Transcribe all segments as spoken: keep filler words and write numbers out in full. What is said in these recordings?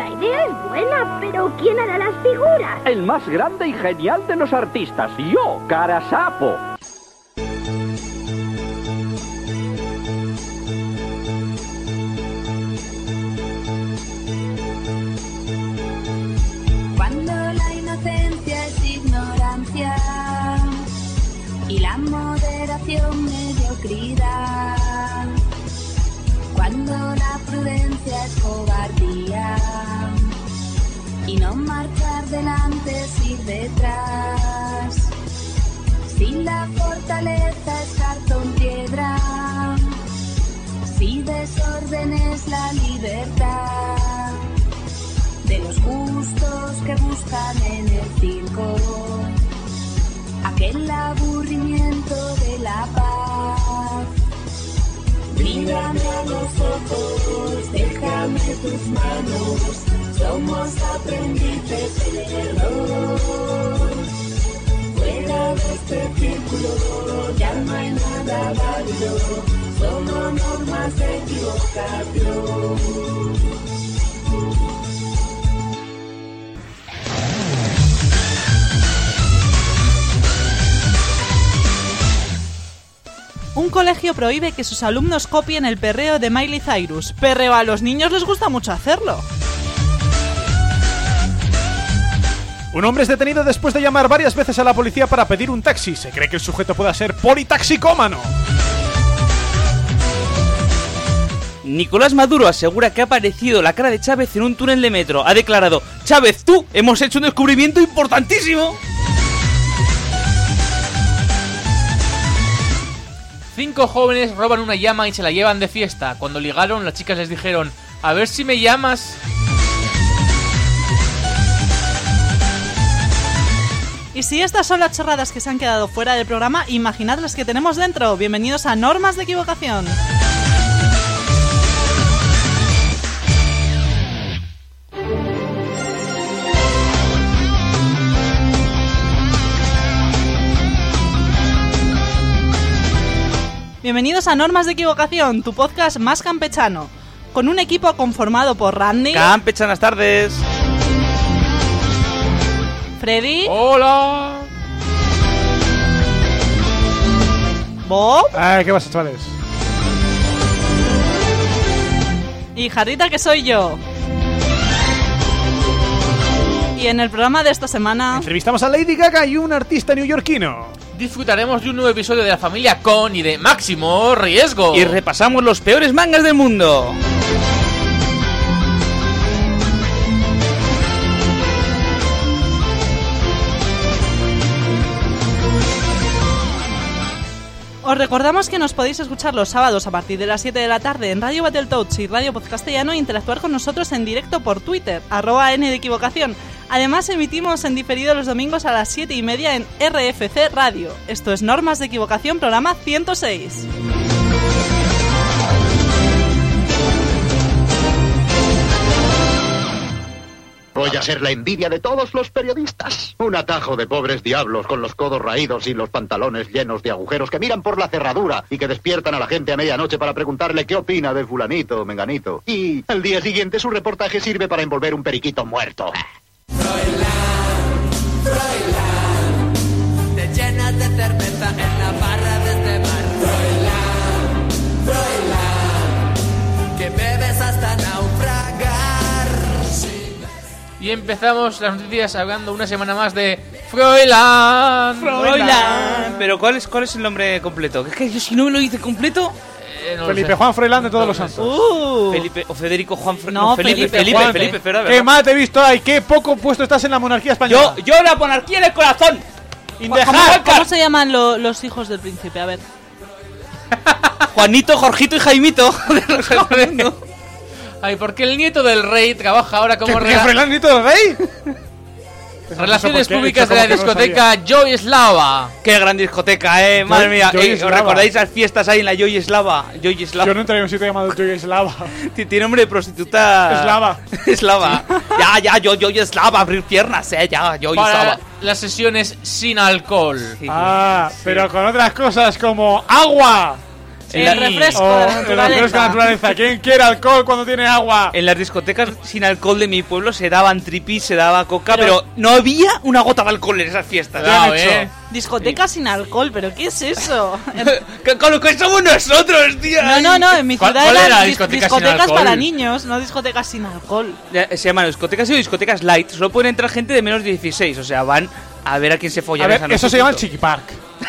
La idea es buena, pero ¿quién hará las figuras? El más grande y genial de los artistas, yo, Carasapo. Cuando la inocencia es ignorancia y la moderación mediocridad, cuando la prudencia es cobardía y no marchar delante es ir detrás, si la fortaleza es cartón piedra, si desorden es la libertad de los justos que buscan en el circo aquel aburrimiento de la paz. Mírame a los ojos, déjame tus manos, somos aprendices del error. Fuera de este círculo ya no hay nada válido, solo normas de equivocación. Un colegio prohíbe que sus alumnos copien el perreo de Miley Cyrus. Perreo a los niños les gusta mucho hacerlo. Un hombre es detenido después de llamar varias veces a la policía para pedir un taxi. Se cree que el sujeto pueda ser politaxicómano. Nicolás Maduro asegura que ha aparecido la cara de Chávez en un túnel de metro. Ha declarado: Chávez, tú, hemos hecho un descubrimiento importantísimo. Cinco jóvenes roban una llama y se la llevan de fiesta. Cuando ligaron, las chicas les dijeron: a ver si me llamas. Y si estas son las chorradas que se han quedado fuera del programa, imaginad las que tenemos dentro. Bienvenidos a Normas de Equivocación. Bienvenidos a Normas de Equivocación, tu podcast más campechano, con un equipo conformado por Randy. Campechanas tardes. Freddy. Hola. Bob. Ay, ¿qué pasa, chavales? Y Jarrita, que soy yo. Y en el programa de esta semana entrevistamos a Lady Gaga y un artista neoyorquino. Disfrutaremos de un nuevo episodio de La Familia Con y de Máximo Riesgo. Y repasamos los peores mangas del mundo. os recordamos que nos podéis escuchar los sábados a partir de las siete de la tarde en Radio Battletoads y Radio Podcastellano e interactuar con nosotros en directo por Twitter, arroba N de Equivocación. Además emitimos en diferido los domingos a las siete y media en R F C Radio. Esto es Normas de Equivocación, programa ciento seis. Voy a ser la envidia de todos los periodistas. Un atajo de pobres diablos con los codos raídos y los pantalones llenos de agujeros que miran por la cerradura y que despiertan a la gente a medianoche para preguntarle qué opina de fulanito o menganito. Y al día siguiente su reportaje sirve para envolver un periquito muerto. Froilán, Froilán, te llenas de cerveza en la barra de este bar. Froilán, Froilán, que bebes hasta naufragar. Y empezamos las noticias hablando una semana más de Froilán. Froilán. Pero ¿cuál es, cuál es el nombre completo? Es que yo si no me lo dice completo... Eh, no Felipe Juan Froilán de todos los santos. Uh. Felipe o Federico Juan Froilán. No, No, Felipe, Felipe, Felipe, Juan. Felipe, Felipe, Qué mal te he visto ahí, qué poco puesto estás en la monarquía española. Yo, yo la monarquía en el corazón. ¿Cómo, Indejar. ¿Cómo se llaman lo, los hijos del príncipe? A ver. Juanito, Jorgito y Jaimito. Ay, ¿por qué el nieto del rey trabaja ahora como ¿Qué, rega- Froilán nieto del rey? Relaciones ¿Por qué? Públicas de Eso la como que no lo discoteca Joy Slava? Qué gran discoteca, eh. Madre mía. Joy Eh, ¿Os Slava. recordáis las fiestas ahí en la Joy Slava? Joy Slava. Yo no entré en un sitio llamado Joy Slava. Tiene nombre de prostituta. Eslava. Eslava. Ya, ya, yo, yo, Eslava, abrir piernas, eh, ya, yo, Para Eslava. las sesiones sin alcohol. Sí. Ah, pero con otras cosas como agua. El la... refresco oh, de la naturaleza. El refresco de la naturaleza. ¿Quién quiere alcohol cuando tiene agua? En las discotecas sin alcohol de mi pueblo se daban tripis, se daba coca, pero, pero no había una gota de alcohol en esas fiestas. Claro, eh. Discoteca sí. sin alcohol, ¿pero qué es eso? Con lo que somos nosotros, tío. No, no, no, en mi ciudad ¿Cuál, cuál eran era dis discoteca discotecas sin para niños, no discotecas sin alcohol. Se llaman discotecas y discotecas light. Solo pueden entrar gente de menos de dieciséis, o sea, van a ver a quién se follan. A ver, eso se llama el Chiqui Park.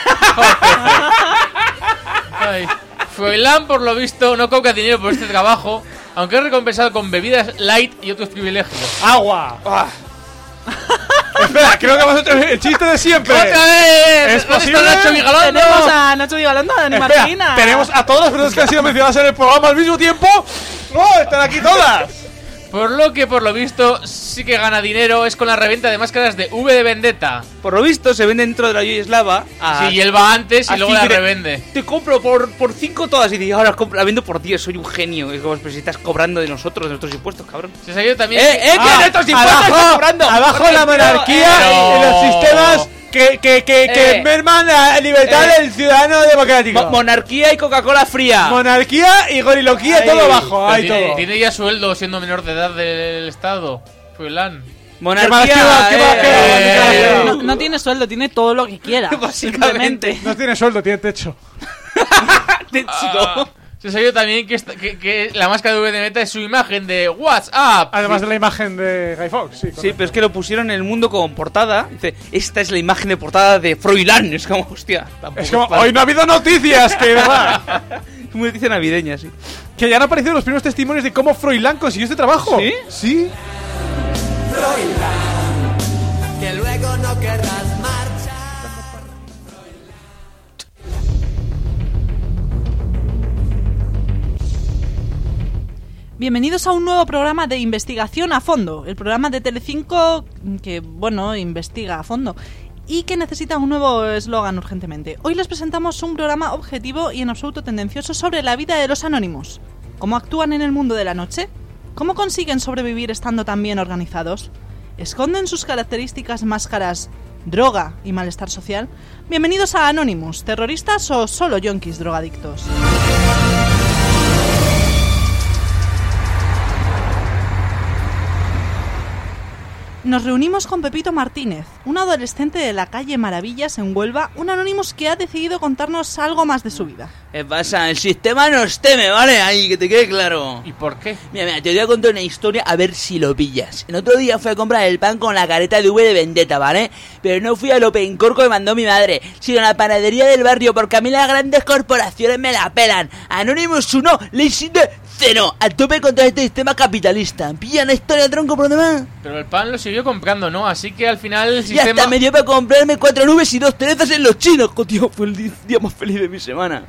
Ay. Froilán, por lo visto, no cobra dinero por este trabajo, aunque es recompensado con bebidas light y otros privilegios. ¡Agua! Ah. Espera, creo que hemos hecho el chiste de siempre. ¡Otra vez! ¿Es posible? Nacho Vigalondo? Tenemos a Nacho Vigalondo, a Dani Espera, Martina. tenemos a todas las personas que han sido mencionadas en el programa al mismo tiempo. ¡No! ¡Están aquí todas! Por lo que, por lo visto, sí que gana dinero es con la reventa de máscaras de V de Vendetta. Por lo visto, se vende dentro de la Yoyeslava. Sí, y él va antes y luego la revende. Te compro por por cinco todas y digo, ahora la vendo por diez, soy un genio. Es como si estás cobrando de nosotros, de nuestros impuestos, cabrón. Se salió también. ¡Eh, eh! Ah, ¡Que nuestros impuestos abajo, están cobrando! Abajo la monarquía pero... y los sistemas que, que, que, que Eh. merman la libertad Eh. del ciudadano democrático. Mo monarquía y Coca-Cola fría. Monarquía y goriloquía, Ahí. todo abajo. Ahí tiene, todo. tiene ya sueldo siendo menor de edad del Estado. Froilán. Monarquía. ¿Qué más, qué más, qué más, Eh. qué más? No, no tiene sueldo, tiene todo lo que quiera. Básicamente. No tiene sueldo, tiene techo. Te Ah, chico. se salió también que, esta, que, que la máscara de V de Vendetta es su imagen de WhatsApp. Además de la imagen de Guy Fawkes, sí. Sí, pero es que lo pusieron en el mundo como portada. Dice, esta es la imagen de portada de Froilán. Es como, hostia. Es como, hoy no ha habido noticias, que verdad. Es una noticia navideña, sí. Que ya han aparecido los primeros testimonios de cómo Froilán consiguió este trabajo. ¿Sí? Sí. Froilán, que luego no querrás marchar. Bienvenidos a un nuevo programa de investigación a fondo. El programa de Telecinco que, bueno, investiga a fondo y que necesita un nuevo eslogan urgentemente. Hoy les presentamos un programa objetivo y en absoluto tendencioso sobre la vida de los anónimos. ¿Cómo actúan en el mundo de la noche? ¿Cómo consiguen sobrevivir estando tan bien organizados? ¿Esconden sus características máscaras, droga y malestar social? Bienvenidos a Anonymous, terroristas o solo yonkis drogadictos. Nos reunimos con Pepito Martínez, un adolescente de la calle Maravillas en Huelva, un Anonymous que ha decidido contarnos algo más de su vida. ¿Qué pasa? El sistema nos teme, ¿vale? Ahí, que te quede claro. ¿Y por qué? Mira, mira, te voy a contar una historia a ver si lo pillas. El otro día fui a comprar el pan con la careta de V de Vendetta, ¿vale? Pero no fui al Open Corco que mandó mi madre, sino a la panadería del barrio, porque a mí las grandes corporaciones me la pelan. Anonymous uno, Leipzig cero, a tope contra este sistema capitalista. ¿Pilla una historia, tronco, por demás? Pero el pan lo siguió comprando, ¿no? Así que al final el Y sistema... hasta me dio para comprarme cuatro nubes y dos cerezas en los chinos. Oh, tío, fue el di- día más feliz de mi semana.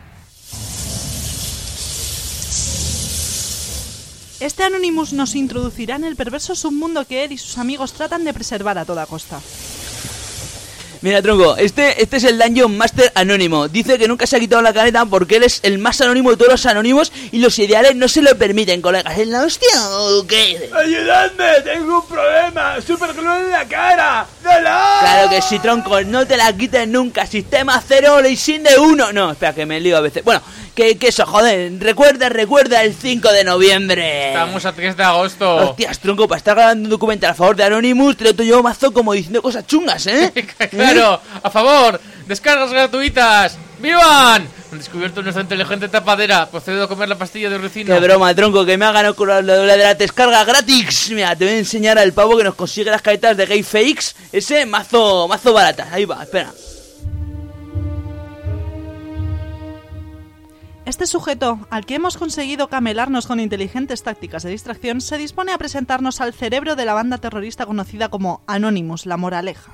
Este Anonymous nos introducirá en el perverso submundo que él y sus amigos tratan de preservar a toda costa. Mira, tronco, este, este es el Dungeon Master anónimo. Dice que nunca se ha quitado la careta porque él es el más anónimo de todos los anónimos y los ideales no se lo permiten, colegas. ¿En la hostia o qué? ¡Ayudadme! ¡Tengo un problema! ¡Superglue en la cara! ¡Dolor! Claro que sí, tronco, no te la quites nunca. Sistema cero, Leipzig de uno. No, espera, que me lío a veces. Bueno, que, que eso, joder. Recuerda, recuerda el cinco de noviembre. Estamos a tres de agosto. Hostias, tronco, para estar grabando un documental a favor de Anonymous, te lo tomo yo mazo como diciendo cosas chungas, ¿eh? Claro, a favor, descargas gratuitas. ¡Vivan! Han descubierto nuestra inteligente tapadera. Procedo a comer la pastilla de ricino. Qué broma, tronco, que me ha ganado con la, la, la de la descarga gratis. Mira, te voy a enseñar al pavo que nos consigue las caretas de Gay Fakes. Ese mazo, mazo baratas. Ahí va, espera. Este sujeto, al que hemos conseguido camelarnos con inteligentes tácticas de distracción, se dispone a presentarnos al cerebro de la banda terrorista conocida como Anonymous, la moraleja.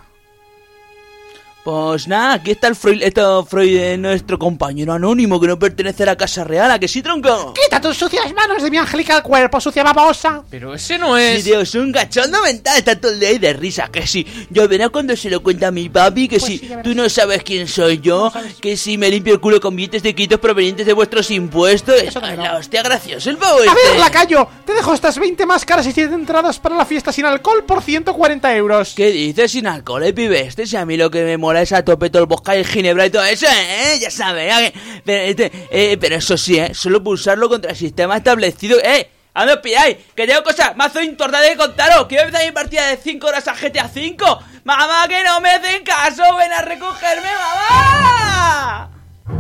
Pues nada, aquí está el Freud, esto Freud, eh, nuestro compañero anónimo que no pertenece a la Casa Real, ¿a que sí, tronco? ¡Quita tus sucias manos de mi angelical cuerpo, sucia babosa! Pero ese no es... Sí, tío, es un cachondo mental, está todo el día ahí de risa, que sí. Yo veré cuando se lo cuenta a mi papi, que Pues sí, sí, ya verás. tú no sabes quién soy yo, que sí, me limpio el culo con billetes de quitos provenientes de vuestros impuestos. Eso también no. La hostia, gracioso el pavo A este. ver, lacayo, te dejo estas veinte máscaras y siete entradas para la fiesta sin alcohol por ciento cuarenta euros. ¿Qué dices sin alcohol, eh, pibe? Este si a mí lo que me mola ponerse a tope todo el vodka y el ginebra y todo eso, ¿eh? Ya sabes, ¿eh? Pero, este, eh, pero eso sí, ¿eh? Solo pulsarlo contra el sistema establecido, ¿eh? ¿A dónde os pilláis? Que tengo cosas mazo importantes que contaros. Quiero empezar mi partida de cinco horas a G T A cinco. ¡Mamá, que no me hacen caso! ¡Ven a recogerme, mamá!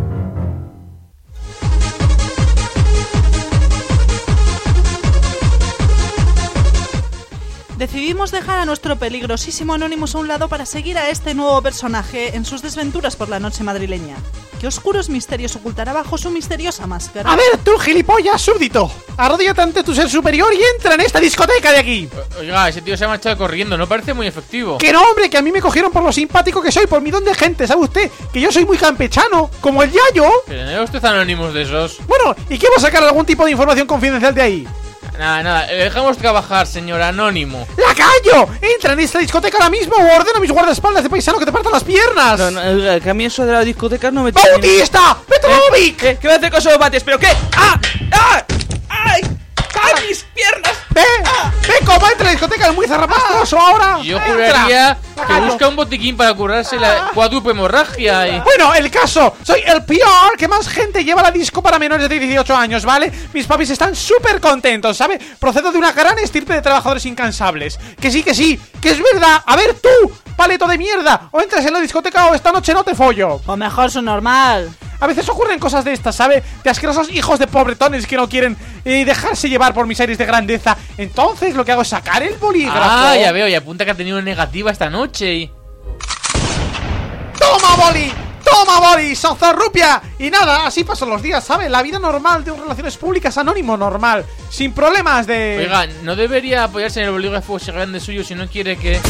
Decidimos dejar a nuestro peligrosísimo Anonymous a un lado para seguir a este nuevo personaje en sus desventuras por la noche madrileña. ¿Qué oscuros misterios ocultará bajo su misteriosa máscara? A ver, tú, gilipollas, súbdito. Arrodíllate ante tu ser superior y entra en esta discoteca de aquí. Oiga, ese tío se ha marchado corriendo, no parece muy efectivo. Que no, hombre, que a mí me cogieron por lo simpático que soy, por mi don de gente, ¿sabe usted? Que yo soy muy campechano, como el Yayo. Pero no es usted Anonymous de esos. Bueno, ¿y qué va a sacar algún tipo de información confidencial de ahí? Nada, nada, dejamos trabajar, señor Anónimo. ¡Lacayo! Entra en esta discoteca ahora mismo o ordeno a mis guardaespaldas de paisano que te partan las piernas. No, no, que a mí eso de la discoteca no me... ¡Bautista! ¡Petrovic! ¿Eh? ¿Qué me hace caso de bates? ¿Pero qué? ¡Ah! ¡Ah! ¡Ay! ¡Ay, mis piernas! ¡Ve! ¡Ah! ¡Ve cómo entra en la discoteca! ¡Es muy zarrapastroso ahora! Yo ¡Entra! juraría que ¡Lacayo! busca un botiquín para curarse la cuádruple hemorragia y... Bueno, el caso, soy el peor que más gente lleva a la disco para menores de dieciocho años, ¿vale? Mis papis están súper contentos, ¿sabe? Procedo de una gran estirpe de trabajadores incansables. Que sí, que sí, que es verdad. A ver tú, paleto de mierda, o entras en la discoteca o esta noche no te follo. O mejor su normal. A veces ocurren cosas de estas, ¿sabe? De asquerosos hijos de pobretones que no quieren eh, dejarse llevar por mis aires de grandeza. Entonces lo que hago es sacar el bolígrafo. Ah, ya veo, y apunta que ha tenido una negativa esta noche y... ¡Toma, boli! ¡Toma, boli! ¡Sozarrupia! Y nada, así pasan los días, ¿sabe? La vida normal de un relaciones públicas anónimo normal. Sin problemas de... Oiga, ¿no debería apoyarse en el bolígrafo ese grande suyo si no quiere que...?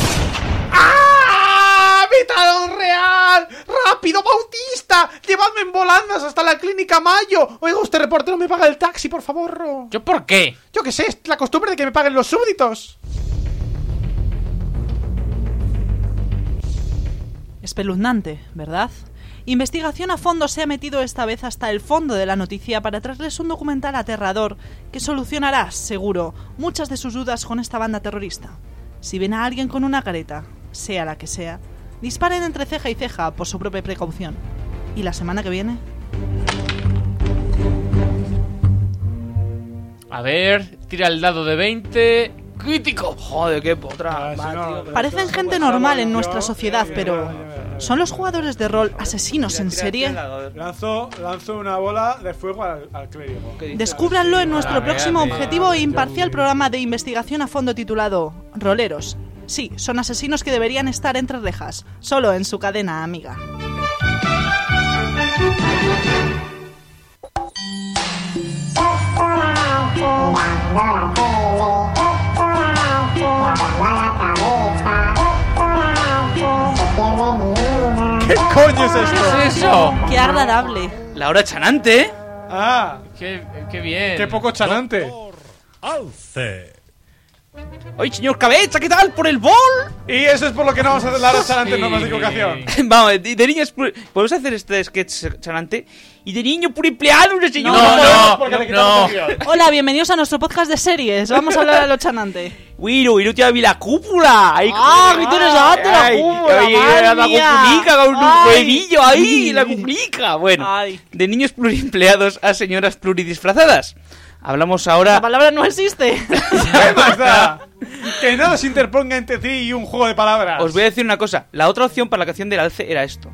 ¡Ah! ¡Vitador real! ¡Rápido, Bautista! ¡Llevadme en volandas hasta la clínica Mayo! Oiga, usted, reportero, me paga el taxi, por favor. ¿Yo por qué? Yo qué sé, es la costumbre de que me paguen los súbditos. Espeluznante, ¿verdad? Investigación a fondo se ha metido esta vez hasta el fondo de la noticia para traerles un documental aterrador que solucionará, seguro, muchas de sus dudas con esta banda terrorista. Si ven a alguien con una careta, sea la que sea, disparen entre ceja y ceja por su propia precaución. ¿Y la semana que viene? A ver, tira el dado de veinte... ¡Crítico! Joder, qué potra. Parecen gente normal en nuestra sociedad, pero ¿son los jugadores de rol asesinos en serie? Lanzo, lanzo una bola de fuego al, al clérigo. Descúbranlo en nuestro próximo objetivo e imparcial programa de investigación a fondo titulado Roleros. Sí, son asesinos que deberían estar entre rejas, solo en su cadena amiga. ¿Qué coño es esto? ¿Qué es eso? ¡Qué agradable! La hora chanante, ¿eh? Ah, Qué, qué bien. qué poco chanante. Alce. Oye, señor Cabeza, ¿qué tal? ¿Por el bol? Y eso es por lo que no vamos a hacer la hora chanante en normas de equivocación. Vamos, de, de niños... pu- ¿Podemos hacer este sketch chanante? Y de niño por empleado, no señor. No, no, porque le no. quitamos el guión. Hola, bienvenidos a nuestro podcast de series. Vamos a hablar de lo chanante. Bueno, y no te había la cúpula. Ay, ¡Ah, qué interesante la ay, cúpula! ay, madre la mía! cuplica, con un Ay. huevillo ahí, la cuplica. Bueno, Ay. de niños pluriempleados a señoras pluridisfrazadas. Hablamos La ahora... palabra no existe. ¿Qué más da? Que nada se interponga entre ti y un juego de palabras. Os voy a decir una cosa. La otra opción para la canción del alce era esto.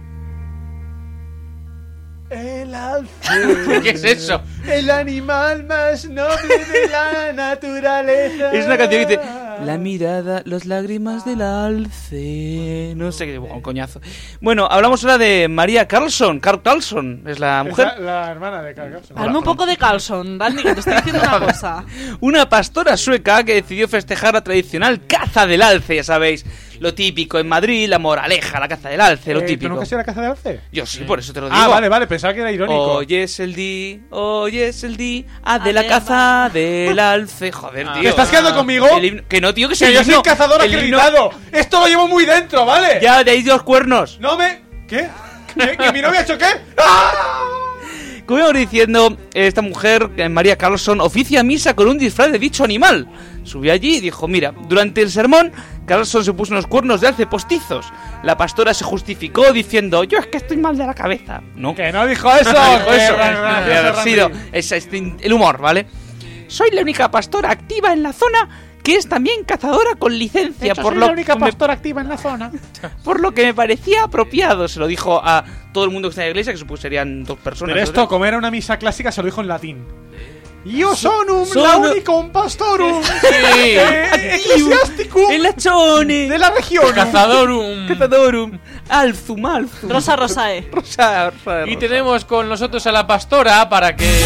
El alce. ¿Qué es eso? El animal más noble de la naturaleza. Es una canción que dice... La mirada, las lágrimas del alce... No sé qué... Un coñazo. Bueno, hablamos ahora de María Carlson. Carl Carlson es la Es mujer. La, la hermana de Carl Carlson. Hazme un poco de Carlson, Randy, que te estoy diciendo una cosa. Una pastora sueca que decidió festejar la tradicional caza del alce, ya sabéis. Lo típico en Madrid, la moraleja, la caza del alce, lo Eh, ¿Tú típico. nunca has sido la caza de alce? Yo sí, por eso te lo digo. Ah, vale, vale, pensaba que era irónico. Hoy es el día, hoy es el día ah, de la Además. caza del alce. Joder, tío. ¿Te estás quedando conmigo? El himno- que no, tío, que, Que el yo soy himno- cazador el himno- acreditado. Esto lo llevo muy dentro, ¿vale? Ya, de ahí dos cuernos. No me... ¿Qué? ¿Que, que mi novia ha hecho qué? ¡Ah! Como íbamos diciendo, esta mujer, eh, María Carlson, oficia misa con un disfraz de dicho animal. Subió allí y dijo, mira, durante el sermón, Carlson se puso unos cuernos de alce postizos. La pastora se justificó diciendo, yo es que estoy mal de la cabeza. No, que no dijo eso. no dijo eso. Gracioso, Debe haber Randy. sido ese instin- el humor, ¿vale? Soy la única pastora activa en la zona que es también cazadora con licencia. De hecho, por soy lo la única que me- pastora activa en la zona. Por lo que me parecía apropiado. Se lo dijo a todo el mundo que está en la iglesia, que supongo serían dos personas. Pero esto, como era una misa clásica, se lo dijo en latín. Io sonum Sono- launicum pastorum Sí. eh, ecclesiasticum El lachone. de la región. Cazadorum. Cazadorum. Alzum, alzum. Rosa Rosae. Rosa, rosa, Y rosa. tenemos con nosotros a la pastora para que...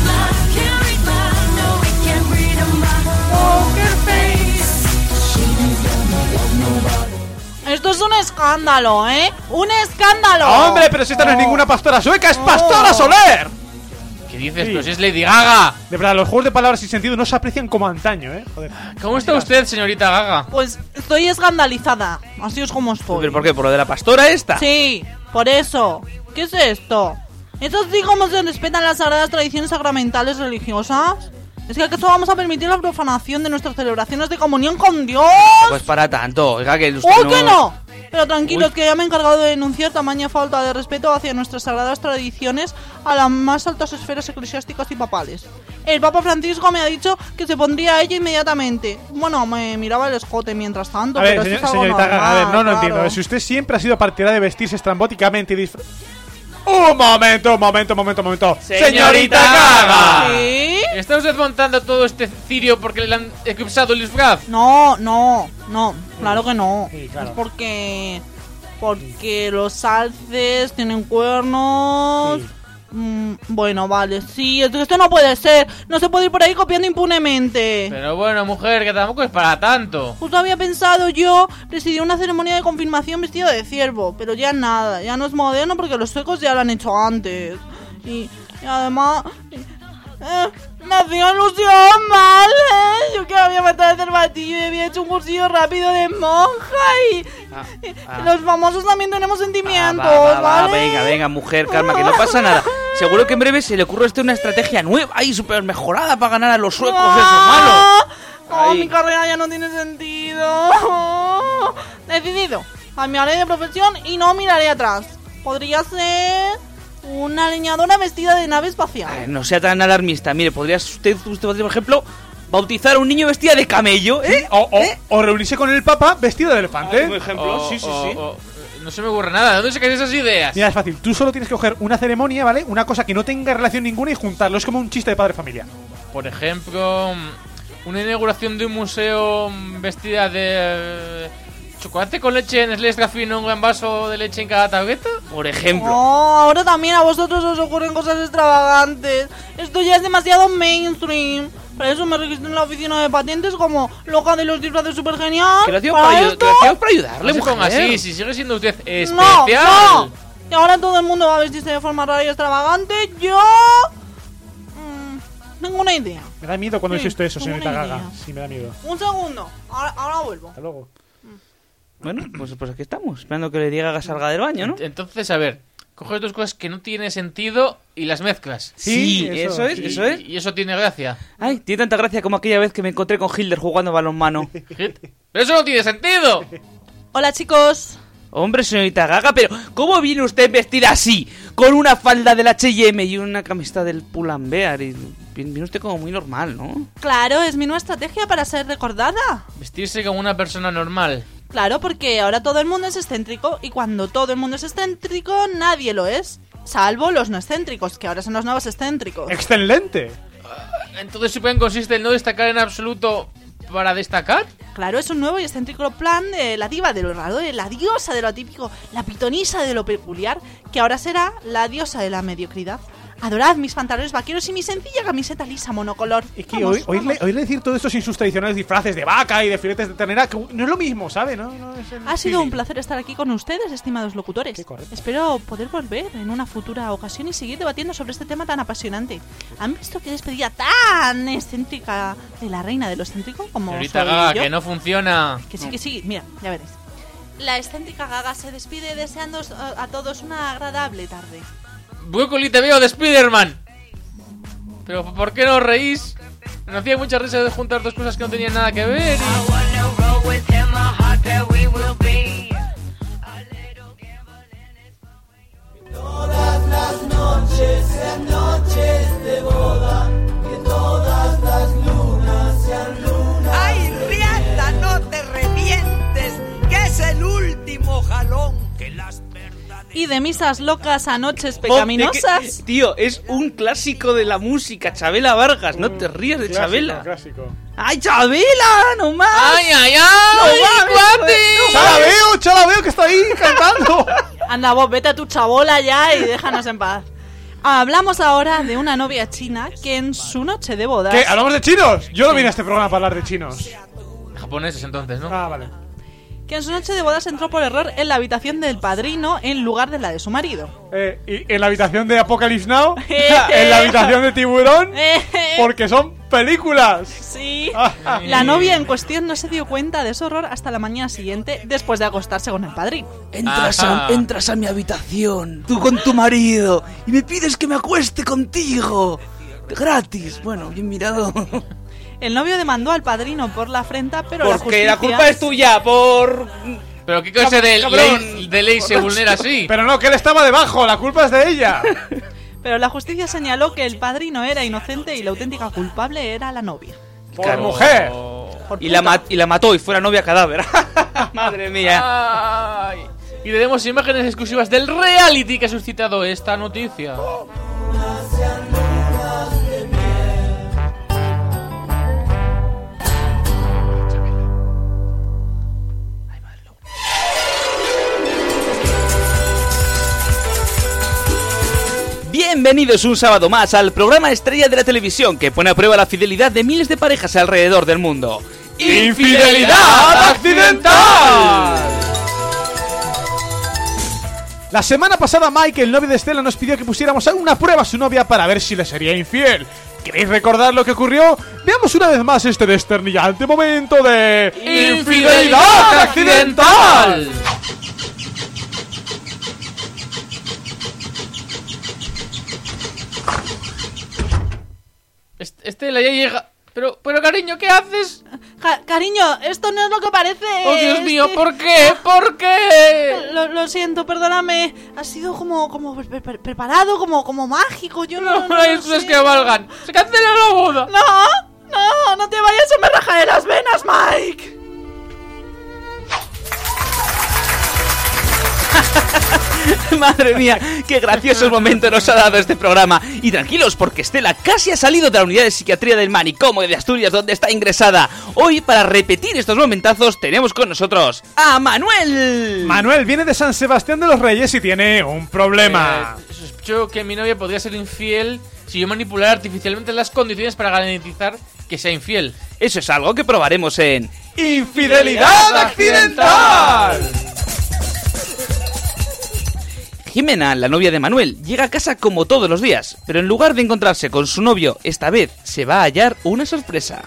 Esto es un escándalo, ¿eh? ¡Un escándalo! Hombre, pero si esta no es ninguna pastora sueca, es Pastora Soler. ¿Qué dices? Sí. Pero si es Lady Gaga. De verdad, los juegos de palabras sin sentido no se aprecian como antaño, eh. Joder. ¿Cómo está usted, señorita Gaga? Pues estoy escandalizada. Así es como estoy. ¿Pero por qué? ¿Por lo de la pastora esta? Sí, por eso. ¿Qué es esto? ¿Es así como se respetan las sagradas tradiciones sacramentales religiosas? ¿Es que acaso vamos a permitir la profanación de nuestras celebraciones de comunión con Dios? Pues para tanto. Oiga, que usted ¡Oh, no... que no! Pero tranquilos, Uy. que ya me he encargado de denunciar tamaña falta de respeto hacia nuestras sagradas tradiciones a las más altas esferas eclesiásticas y papales. El Papa Francisco me ha dicho que se pondría a ella inmediatamente. Bueno, me miraba el escote mientras tanto, A ver, pero señor- esto es algo señorita Gaga, a normal, ver, no, no claro. entiendo. A ver, si usted siempre ha sido partidaria de vestirse estrambóticamente y disfra... Un momento, un momento, un momento, un momento. Señorita Gaga. ¿Sí? ¿Está usted montando todo este cirio porque le han eclipsado el disfraz? No, no, no, claro que no. Sí, claro. Es porque... Porque los alces tienen cuernos... Sí. Mm, bueno, vale, sí, es que esto no puede ser. No se puede ir por ahí copiando impunemente. Pero bueno, mujer, que tampoco es para tanto. Justo había pensado yo presidir una ceremonia de confirmación vestido de ciervo, pero ya nada, ya no es moderno porque los suecos ya lo han hecho antes. Y, y además... Eh, me hacía ilusión, ¿vale? Yo que había matado el cervatillo y había hecho un cursillo rápido de monja y... Ah, y ah. los famosos también tenemos sentimientos, Ah, va, va, va, ¿vale? venga, venga, mujer, calma, que no pasa nada. Seguro que en breve se le ocurre a usted una estrategia nueva y súper mejorada para ganar a los suecos esos ¡Ah! malos. Oh, Ahí. mi carrera ya no tiene sentido. Decidido. Cambiaré de profesión y no miraré atrás. Podría ser una leñadora vestida de nave espacial. Eh, no sea tan alarmista. Mire, podría usted, usted, por ejemplo, bautizar a un niño vestida de camello, ¿eh? O, o, ¿Eh? o reunirse con el Papa vestido de elefante. Por ejemplo, sí, sí, O- sí. o- no se me ocurre nada. ¿De dónde sacáis esas ideas? Mira, es fácil. Tú solo tienes que coger una ceremonia, ¿vale? Una cosa que no tenga relación ninguna y juntarlo. Es como un chiste de padre familia. Por ejemplo, una inauguración de un museo vestida de eh, chocolate con leche en Nestlé Gafino, un gran vaso de leche en cada tableta. Por ejemplo. Oh, ahora también a vosotros os ocurren cosas extravagantes. Esto ya es demasiado mainstream. Para eso me registré en la oficina de patentes como loca de los disfraces super genial. Que lo hacíamos para, ayu- que lo hacíamos para ayudarle, No se mujer. ponga así, si sigue siendo usted No, especial. no. Y ahora todo el mundo va a vestirse de forma rara y extravagante. Yo... Mm, ninguna idea. Me da miedo cuando Sí, dices esto eso, tengo señorita una Gaga. idea. Sí, me da miedo. Un segundo. Ahora, ahora vuelvo. Hasta luego. Bueno, pues, pues aquí estamos, esperando que le diga que salga del baño, ¿no? Entonces, a ver, coges dos cosas que no tienen sentido y las mezclas. Sí, Sí, eso, eso, es, Y, eso es. y eso tiene gracia. Ay, tiene tanta gracia como aquella vez que me encontré con Hitler jugando balonmano. Pero eso no tiene sentido. Hola, chicos. Hombre, señorita Gaga, pero ¿cómo viene usted vestida así? Con una falda del H y M y una camiseta del Pull&Bear y viene usted como muy normal, ¿no? Claro, es mi nueva estrategia para ser recordada. Vestirse como una persona normal. Claro, porque ahora todo el mundo es excéntrico y cuando todo el mundo es excéntrico, nadie lo es. Salvo los no excéntricos, que ahora son los nuevos excéntricos. ¡Excelente! Entonces, ¿supongo que consiste en no destacar en absoluto para destacar? Claro, es un nuevo y excéntrico plan de la diva de lo raro, de la diosa de lo atípico, la pitonisa de lo peculiar, que ahora será la diosa de la mediocridad. Adorad mis pantalones vaqueros y mi sencilla camiseta lisa monocolor. Es que Vamos, oí- oírle, vamos. oírle decir todo esto sin sus tradicionales disfraces de vaca y de filetes de ternera, que no es lo mismo, ¿sabe? No, no es el Ha sido feeling. un placer estar aquí con ustedes, estimados locutores. Qué correcto. Espero poder volver en una futura ocasión y seguir debatiendo sobre este tema tan apasionante. ¿Han visto qué despedida tan excéntrica de la reina de lo excéntrico como Señorita soy Gaga, yo? que no funciona. Que sí, que sí, mira, ya veréis. La excéntrica Gaga se despide deseando a, a todos una agradable tarde. Brócoli, te veo de Spider-Man. Pero ¿por qué no os reís? Me hacía mucha risa de juntar dos cosas que no tenían nada que ver y... Y de misas locas a noches Oh, pecaminosas. es que, tío, es un clásico de la música, Chabela Vargas. No te rías de Clásico, Chabela. clásico. ¡Ay, Chabela! ¡No más! ¡Ay, ay, ay! ¡No cuate! ¡Chala veo! ¡Chala veo que está ahí cantando! Anda vos, vete a tu chabola ya y déjanos en paz. Hablamos ahora de una novia china que en su noche de bodas... ¿Qué? ¿Hablamos de chinos? Yo no vine a este programa para hablar de chinos. Japoneses entonces, ¿no? Ah, vale. Que en su noche de bodas entró por error en la habitación del padrino en lugar de la de su marido. Eh, ¿Y en la habitación de Apocalypse Now? ¿En la habitación de Tiburón? Porque son películas. Sí. La novia en cuestión no se dio cuenta de ese horror hasta la mañana siguiente, después de acostarse con el padrino. Entras a, entras a mi habitación, tú con tu marido, y me pides que me acueste contigo. Gratis. Bueno, bien mirado. El novio demandó al padrino por la afrenta, pero la Porque justicia... la culpa es tuya, por... Pero qué clase de Cabrón. ley, de ley se vulnera así. Pero no, que él estaba debajo, la culpa es de ella. Pero la justicia señaló que el padrino era inocente y la auténtica culpable era la novia. Por Claro. mujer. Por Y la, puta. ma- y la mató y fue la novia cadáver. Madre mía. Ay. Y le demos imágenes exclusivas del reality que ha suscitado esta noticia. Bienvenidos un sábado más al programa estrella de la televisión que pone a prueba la fidelidad de miles de parejas alrededor del mundo. ¡Infidelidad accidental! La semana pasada Mike, el novio de Estela, nos pidió que pusiéramos a una prueba a su novia para ver si le sería infiel. ¿Queréis recordar lo que ocurrió? Veamos una vez más este desternillante momento de... ¡Infidelidad accidental! Este, Estela ya llega. Pero, pero cariño, ¿qué haces? Ja- cariño, esto no es lo que parece. Oh, Dios este- mío, ¿por qué? ¿Por qué? Lo, lo siento, perdóname. Ha sido como, como pre- pre- preparado, como, como mágico. Yo no, No, no, no hay sé. excusas que valgan. ¡Se cancela la boda! No, no, no te vayas o me rajaré las venas, Mike. Madre mía, qué graciosos momentos nos ha dado este programa. Y tranquilos, porque Estela casi ha salido de la unidad de psiquiatría del manicomio de Asturias, donde está ingresada. Hoy, para repetir estos momentazos, tenemos con nosotros a Manuel. Manuel viene de San Sebastián de los Reyes y tiene un problema. Eh, sospecho que mi novia podría ser infiel si yo manipulara artificialmente las condiciones para garantizar que sea infiel. Eso es algo que probaremos en... ¡Infidelidad accidental! Jimena, la novia de Manuel, llega a casa como todos los días, pero en lugar de encontrarse con su novio, esta vez se va a hallar una sorpresa.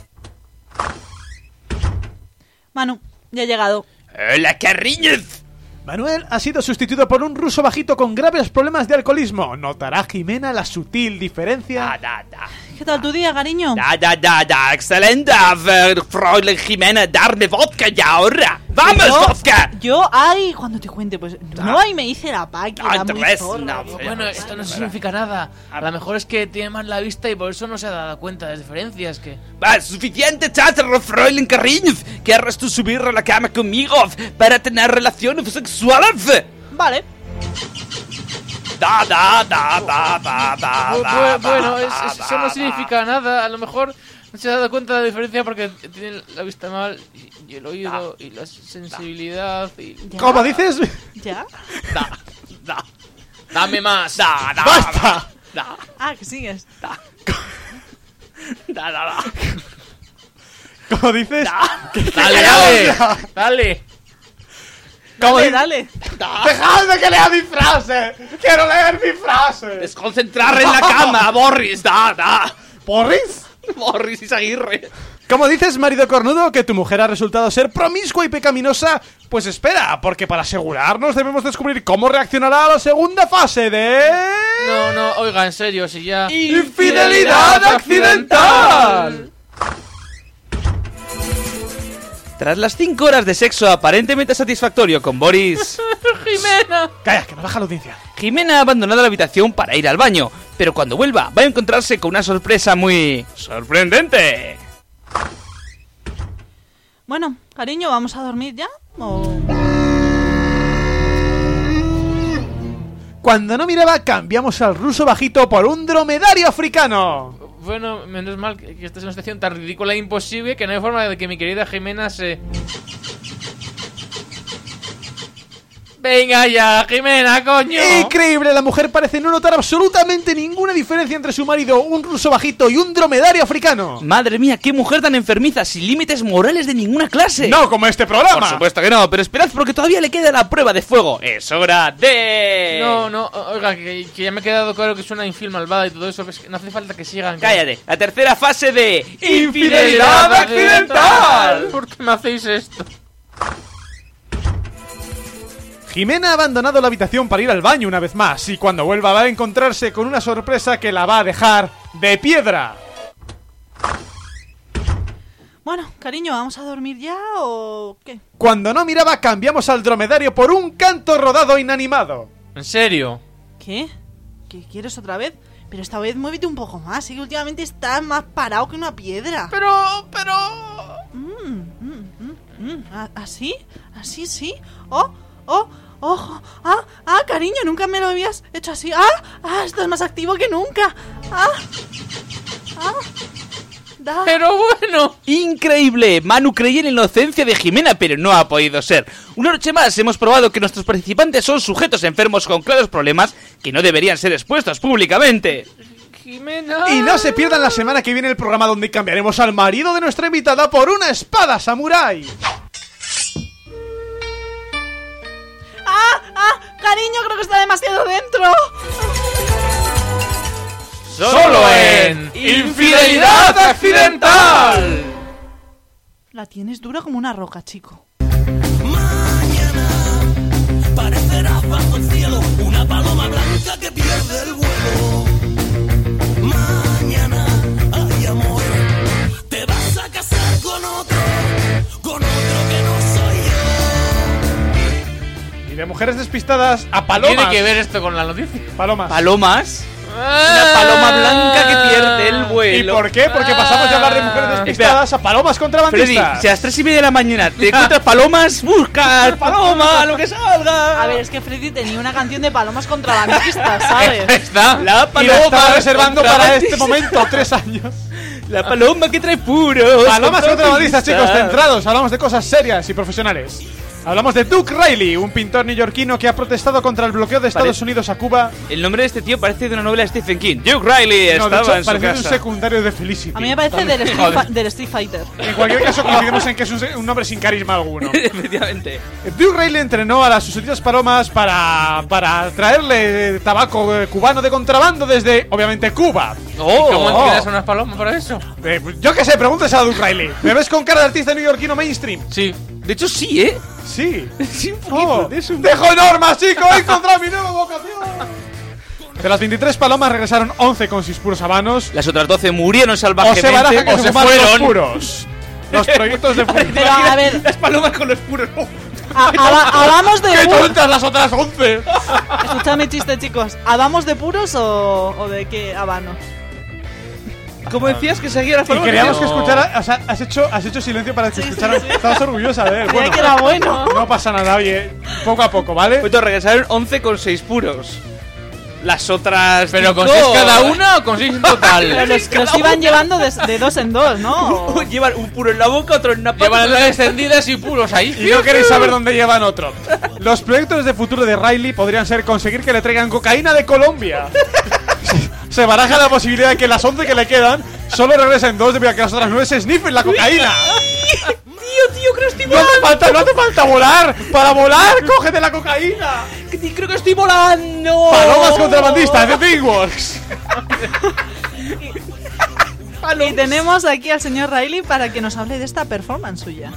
Manu, ya he llegado. ¡Hola, cariños! Manuel ha sido sustituido por un ruso bajito con graves problemas de alcoholismo. ¿Notará Jimena la sutil diferencia? Da, da, da. ¿Qué tal tu día, cariño? Da, da, da, da, excelente, eh, Fräulein Jimena, darme vodka ya ahora. ¡Vamos, Yo- vodka! Yo, ay, cuando te cuente, pues no, ahí me hice la páquina, Ah, muy tres, zorra. no, Yo- Bueno, esto no significa nada. A lo mejor es que tiene mal la vista y por eso no se ha dado cuenta de las diferencias que... Va, suficiente, chatter, Fräulein cariños. ¿Quieres tú subir a la cama conmigo para tener relaciones sexuales? Vale. Da, da, da, da, da, da, Bu- da, bu- Bueno, da, es- da, es- eso no da, significa nada. A lo mejor no se ha dado cuenta de la diferencia porque tiene la vista mal y, y el oído y la sensibilidad y... ¿Ya? ¿Cómo dices? ¿Ya? da, da, ¡Dame más! da, da, ¡Basta! da, Ah, que sigues. da, da, da, da. ¿Cómo dices? ¡Dale, dale! ¡Dale! ¿Cómo Dale, di- dale. ¡Dejadme que lea mi frase! ¡Quiero leer mi frase! Desconcentrar en la cama, Boris, da, da. ¿Porris? Boris Izaguirre. Como dices, marido cornudo, que tu mujer ha resultado ser promiscua y pecaminosa, pues espera, porque para asegurarnos debemos descubrir cómo reaccionará a la segunda fase de... No, no, oiga, en serio, si ya... ¡Infidelidad accidental! Tras las cinco horas de sexo aparentemente satisfactorio con Boris, ¡Jimena! Calla, que me baja la audiencia. Jimena ha abandonado la habitación para ir al baño, pero cuando vuelva va a encontrarse con una sorpresa muy... sorprendente. Bueno, cariño, ¿vamos a dormir ya? ¿O... Cuando no miraba, cambiamos al ruso bajito por un dromedario africano. Bueno, menos mal que esta es una situación tan ridícula e imposible que no hay forma de que mi querida Jimena se... Venga ya, Jimena, coño. Increíble, la mujer parece no notar absolutamente ninguna diferencia entre su marido, un ruso bajito y un dromedario africano. Madre mía, qué mujer tan enfermiza, sin límites morales de ninguna clase. No como este programa. Por supuesto que no, pero esperad porque todavía le queda la prueba de fuego. Es hora de... No, no, oiga, que, que ya me ha quedado claro que es una infiel malvada y todo eso, pues no hace falta que sigan. Cállate, la tercera fase de... ¡Infidelidad accidental! ¿Por qué me hacéis esto? Jimena ha abandonado la habitación para ir al baño una vez más y cuando vuelva va a encontrarse con una sorpresa que la va a dejar de piedra. Bueno, cariño, ¿vamos a dormir ya o qué? Cuando no miraba, cambiamos al dromedario por un canto rodado inanimado. ¿En serio? ¿Qué? ¿Qué quieres otra vez? Pero esta vez muévete un poco más, ¿sí? Que últimamente estás más parado que una piedra. Pero, pero... Mm, mm, mm, mm. ¿Así? ¿Así, sí? ¡Oh! ¡Oh! ¡Oh! ¡Ah! ¡Ah, cariño! Nunca me lo habías hecho así. ¡Ah! ¡Ah! Estás más activo que nunca. ¡Ah! ¡Ah! Da. Pero bueno. Increíble. Manu creía en la inocencia de Jimena, pero no ha podido ser. Una noche más hemos probado que nuestros participantes son sujetos enfermos con claros problemas que no deberían ser expuestos públicamente. Jimena. Y no se pierdan la semana que viene el programa donde cambiaremos al marido de nuestra invitada por una espada samurái. ¡Ah! ¡Ah! Cariño, creo que está demasiado dentro. Solo en Infidelidad Accidental. La tienes dura como una roca, chico. Mañana parecerá bajo el cielo una paloma blanca que pierde el vuelo. Mañana hay amor, te vas a casar con otro, con otro que no soy yo. Y de mujeres despistadas a palomas. Tiene que ver esto con la noticia. Palomas. ¿Palomas? Una paloma blanca que pierde el vuelo. ¿Y por qué? Porque pasamos de hablar de mujeres despistadas a palomas Freddy, contrabandistas. si a las tres y media de la mañana te encuentras palomas, busca paloma, lo que salga. A ver, es que Freddy tenía una canción de palomas contrabandistas, ¿sabes? Está. La Y la estaba paloma reservando para este contrabandista. momento, tres años. La paloma que trae puros. Palomas contrabandistas, chicos, centrados. centrados. Hablamos de cosas serias y profesionales. Hablamos de Duke Riley, un pintor neoyorquino que ha protestado contra el bloqueo de Estados Pare- Unidos a Cuba. El nombre de este tío parece de una novela de Stephen King. Duke Riley No, de estaba hecho, en su parece un casa. secundario de Felicity. A mí me parece del Street, Fi- del Street Fighter. En cualquier caso, coincidimos en que es un, un nombre sin carisma alguno. Efectivamente. Duke Riley entrenó a las susodichas palomas para, para traerle tabaco eh, cubano de contrabando desde, obviamente, Cuba. Oh, ¿Cómo oh. entrenas a unas palomas para eso? Eh, pues, yo qué sé, pregúntese a Duke Riley. ¿Me ves con cara de artista neoyorquino mainstream? Sí. De hecho, sí, ¿eh? Sí. Sí, un poquito. Oh, de eso. ¡dejo normas, chicos! ¡He encontrado mi nueva vocación! De las veintitrés palomas regresaron once con sus puros habanos. Las otras doce murieron O salvajemente. se baraja que o se se fumaron los fueron. puros. Los proyectos de Pero, a ver, Las palomas con los puros. Oh. a- haba- ¿habamos de ¡Qué puros? tontas las otras once! Escuchadme chiste, chicos. ¿Habamos de puros o, o de qué habanos? ¿Cómo decías que seguía las Y palomas? queríamos que No. escuchara. O sea, has hecho, has hecho silencio para que Sí, escucharan. sí, sí. Estabas orgullosa de él. Creía Bueno, que era bueno. no pasa nada, oye. Poco a poco, ¿vale? Pues regresaron once con seis puros. Las otras. ¿Pero con cinco- seis cada una o con seis en Pero total? los, los iban llevando de, de dos en dos, ¿no? Llevan un puro en la boca, otro en una pata. Llevan las extendidas y puros ahí. Y no queréis saber dónde llevan otro. Los proyectos de futuro de Riley podrían ser conseguir que le traigan cocaína de Colombia. Se baraja la posibilidad de que las once que le quedan solo regresen dos debido a que las otras nueve se sniffen la cocaína. Tío, tío, creo que estoy No hace falta, no hace falta volar. Para volar, cógete la cocaína. volando. Creo que estoy volando. Palomas contrabandistas de Dreamworks. Y tenemos aquí al señor Riley para que nos hable de esta performance suya.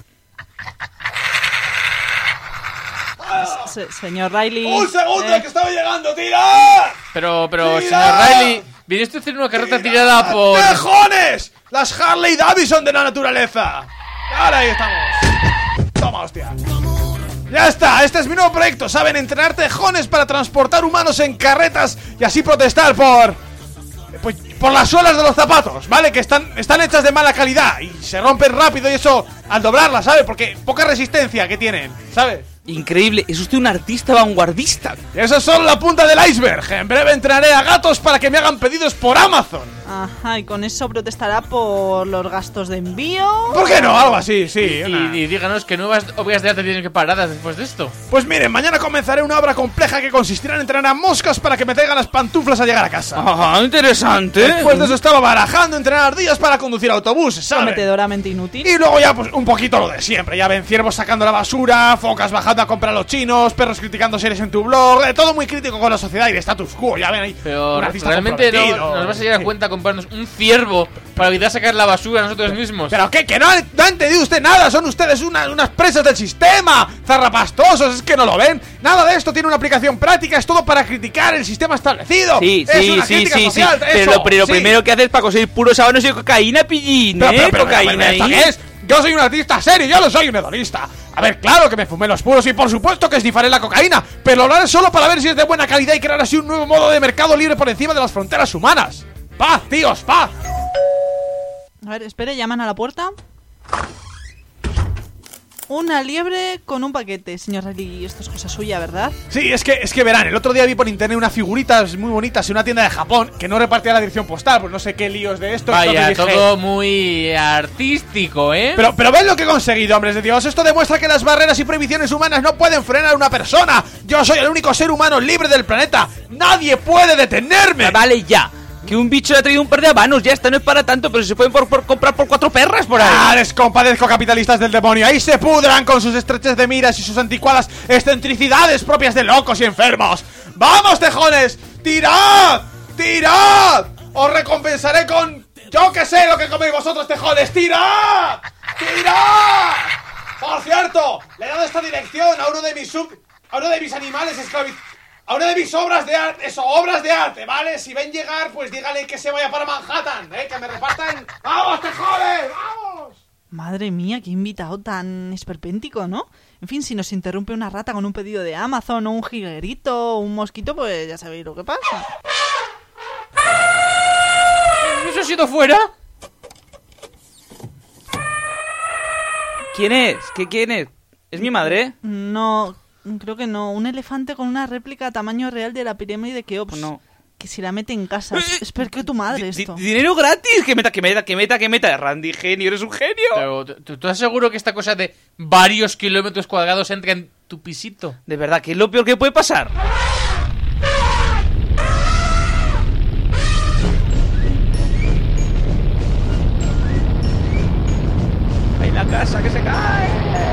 Se- señor Riley. ¡Un segundo eh, que estaba llegando, tira! Pero, pero, ¡Tira! señor Riley, ¿viene usted a hacer una carreta tirada por...? ¡Tejones! ¡Las Harley Davidson de la naturaleza! Ahora ahí estamos. Toma, hostia. Ya está, este es mi nuevo proyecto. ¿Saben? Entrenar tejones para transportar humanos en carretas y así protestar por... Pues por las suelas de los zapatos, ¿vale? Que están, están hechas de mala calidad y se rompen rápido y eso al doblarlas, ¿sabes? Porque poca resistencia que tienen, ¿sabes? Increíble, es usted un artista vanguardista. Y eso es solo la punta del iceberg. En breve entrenaré a gatos para que me hagan pedidos por Amazon. Ajá, y con eso protestará por los gastos de envío. ¿Por qué no? Algo así, sí. Y, una- y díganos qué nuevas obras de arte tienen que paradas después de esto. Pues miren, mañana comenzaré una obra compleja que consistirá en entrenar a moscas para que me traigan las pantuflas al llegar a casa. Ah, interesante. Después de eso estaba barajando entrenar ardillas para conducir autobuses, ¿sabes? Prometedoramente inútil. Y luego ya, pues, un poquito lo de siempre. Ya ven ciervos sacando la basura, focas bajando a comprar a los chinos, perros criticando series en tu blog, de todo muy crítico con la sociedad y el status quo, ya ven ahí. Pero un artista realmente no, comprometido. nos vas a llegar a cuenta comprarnos un ciervo para evitar sacar la basura a nosotros mismos. ¿Pero qué? ¿Que no ha, no ha entendido usted nada? Son ustedes una- unas presas del sistema, zarrapastosos, es que no lo ven. Nada de esto tiene una aplicación práctica, es todo para criticar el sistema establecido. Sí, es sí, una sí, crítica sí, sí. social, Pero, eso, lo, pero lo sí. primero que haces para conseguir puros sábanos y cocaína, pillín, Pero, ¿eh? pero, pero, cocaína pero, ¿esto ahí. qué es? Yo soy un artista serio, yo no soy un hedonista. A ver, claro que me fumé los puros y por supuesto que esnifaré la cocaína, pero lo haré solo para ver si es de buena calidad y crear así un nuevo modo de mercado libre por encima de las fronteras humanas. ¡Paz, tíos, paz! A ver, espere, llaman a la puerta. Una liebre con un paquete, señor Rally. Esto es cosa suya, ¿verdad? Sí, es que, es que verán, el otro día vi por internet unas figuritas muy bonitas en una tienda de Japón que no repartía la dirección postal, pues no sé qué líos de esto. Vaya, entonces dije, todo muy artístico, ¿eh? Pero, pero ven lo que he conseguido, hombres de Dios. Esto demuestra que las barreras y prohibiciones humanas no pueden frenar a una persona. Yo soy el único ser humano libre del planeta. Nadie puede detenerme. Vale, ya. Que un bicho le ha traído un par de habanos, ya está, no es para tanto, pero se pueden por, por comprar por cuatro perras por ahí. Ah, les compadezco, capitalistas del demonio. Ahí se pudran con sus estreches de miras y sus anticuadas excentricidades propias de locos y enfermos. ¡Vamos, tejones! ¡Tirad! ¡Tirad! Os recompensaré con... Yo que sé lo que coméis vosotros, tejones. ¡Tirad! ¡Tirad! Por cierto, le he dado esta dirección a uno de mis sub... A uno de mis animales esclavizados. A una de mis obras de arte, eso, obras de arte, ¿vale? Si ven llegar, pues díganle que se vaya para Manhattan, ¿eh? Que me repartan... ¡Vamos, tejones! ¡Vamos! Madre mía, qué invitado tan esperpéntico, ¿no? En fin, si nos interrumpe una rata con un pedido de Amazon o un jilguerito o un mosquito, pues ya sabéis lo que pasa. ¿Eso ha sido fuera? ¿Quién es? ¿Qué quién es? ¿Es mi madre? No, creo que no. Un elefante con una réplica a tamaño real de la pirámide de Keops. No. Que si la mete en casa. Espera que tu madre Di- esto. di- dinero gratis, que meta, que meta, que meta, que meta. Randy, genio, eres un genio. Pero, ¿tú, tú estás seguro que esta cosa de varios kilómetros cuadrados entra en tu pisito? De verdad, ¿qué es lo peor que puede pasar? ¡Ay, la casa que se cae!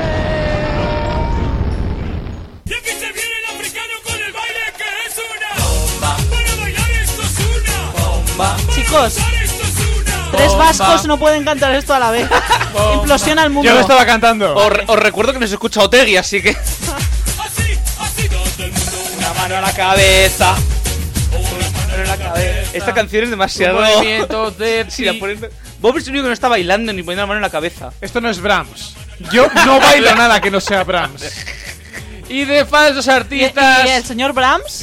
Y aquí se viene el africano con el baile que es una bomba. Para bailar esto es una bomba. Chicos, Esto es una tres Bomba. vascos no pueden cantar esto a la vez. Implosiona el mundo. Yo lo estaba cantando. Os, re- os recuerdo que nos escucha Otegui, así que... así, así todo el mundo. Una mano a la cabeza. Una mano a la cabeza. Esta canción es demasiado... Movimientos de... Si la pones- Bob es el único que no está bailando ni poniendo la mano en la cabeza. Esto no es Brahms. Yo no bailo nada que no sea Brahms. Y de falsos ¿Y, artistas y el señor Brahms?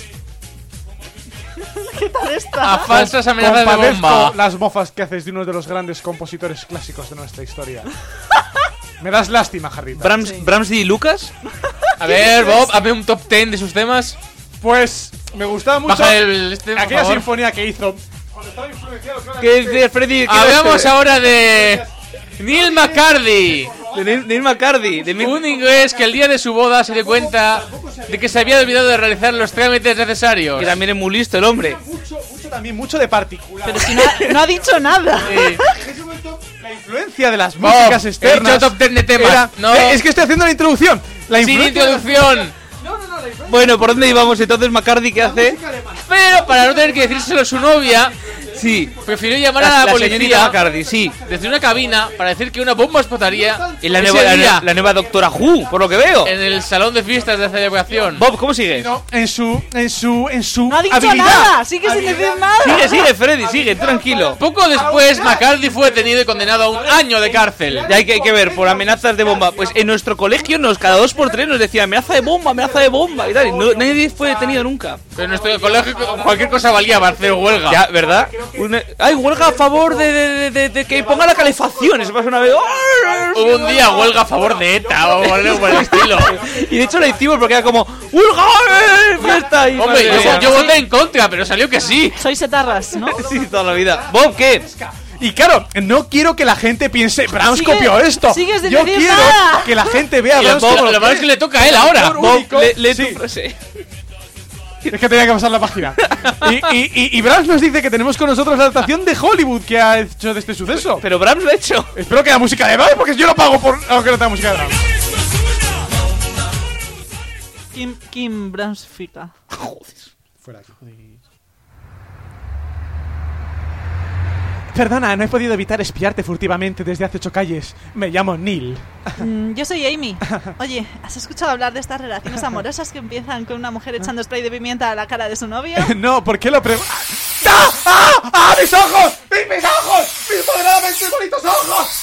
¿Qué tal a está? falsas amenazas de Compadezco bomba. las mofas que haces de uno de los grandes compositores clásicos de nuestra historia. Me das lástima, Jarrita. Brahms, Brahms y Lucas. A ver, Bob, hazme un top ten de sus temas. Pues me gustaba mucho Baja el... Este, por aquella favor. sinfonía que hizo. Cuando estaba influenciado ¿Qué dice Freddy? ¿Qué Hablamos dice? ahora de... Neil McCarthy. De Neil, Neil McCarthy. De Neil- Un inglés que el día de su boda se dio cuenta de que se había olvidado de realizar los trámites necesarios. Que también es muy listo el hombre. mucho, mucho también, mucho de particular. Pero si no ha, no ha dicho nada. Sí. En ese momento, la influencia de las Bob, músicas he externas. hecho top ten de temas. era- No. Eh, es que estoy haciendo la introducción. La Sin influencia de las- introducción. Bueno, ¿por dónde íbamos entonces McCarthy? ¿Qué hace? Pero para no tener que decírselo a su novia, Sí. prefirió llamar a La, la, la señorita policía McCarthy, sí. desde una cabina para decir que una bomba explotaría Y la ese nueva, la, día la nueva Doctora Who, por lo que veo. en el salón de fiestas de celebración. Bob, ¿cómo sigues? No, en su, en su, en su No ha dicho habilidad. nada. Sigue sin decir nada. Sigue, sigue, Freddy, sigue, tranquilo. Poco después, McCarthy fue detenido y condenado a un año de cárcel. Ya hay que, hay que ver, por amenazas de bomba. Pues en nuestro colegio nos cada dos por tres nos decían amenaza de bomba, amenaza de bomba y tal. Y no- nadie fue detenido nunca. Pero en nuestro colegio cualquier cosa valía para hacer huelga. Ya, ¿verdad? Una... ¡Ay, huelga a favor de, de, de, de que ponga la calefacción! Eso pasa una vez. Hubo un día huelga a favor de ETA o algo por el estilo. Y de hecho la hicimos porque era como ¡huelga! ¡Eh! ¡Fiesta! Y Hombre, madre yo, mía. yo voté en contra, pero salió que sí. Sois etarras, ¿no? Sí, toda la vida. ¿Bob qué? Y claro, no quiero que la gente piense Brahms Sigue- copió esto. sigues sin Yo decir quiero nada. que la gente vea Y Brahms lo, como lo lo malo que es que le toca a él ahora. Bob, Bob, le, lee Sí. tu frase. Es que tenía que pasar la página. Y, y, y, y Brahms nos dice que tenemos con nosotros la adaptación de Hollywood que ha hecho de este suceso. Pero Brahms lo ha hecho. Espero que la música de Brahms, porque yo lo pago por aunque no tenga música de Brahms. Kim, Kim Bransfica. Fuera aquí. Perdona, no he podido evitar espiarte furtivamente desde hace ocho calles. Me llamo Neil. Mm, yo soy Amy. Oye, ¿has escuchado hablar de estas relaciones amorosas que empiezan con una mujer echando spray de pimienta a la cara de su novio? No, ¿por qué lo preguntas? ¡Ah! ¡Ah! ¡Ah! ¡Mis ojos! ¡Mis, mis ojos! ¡Mis moderadamente bonitos ojos!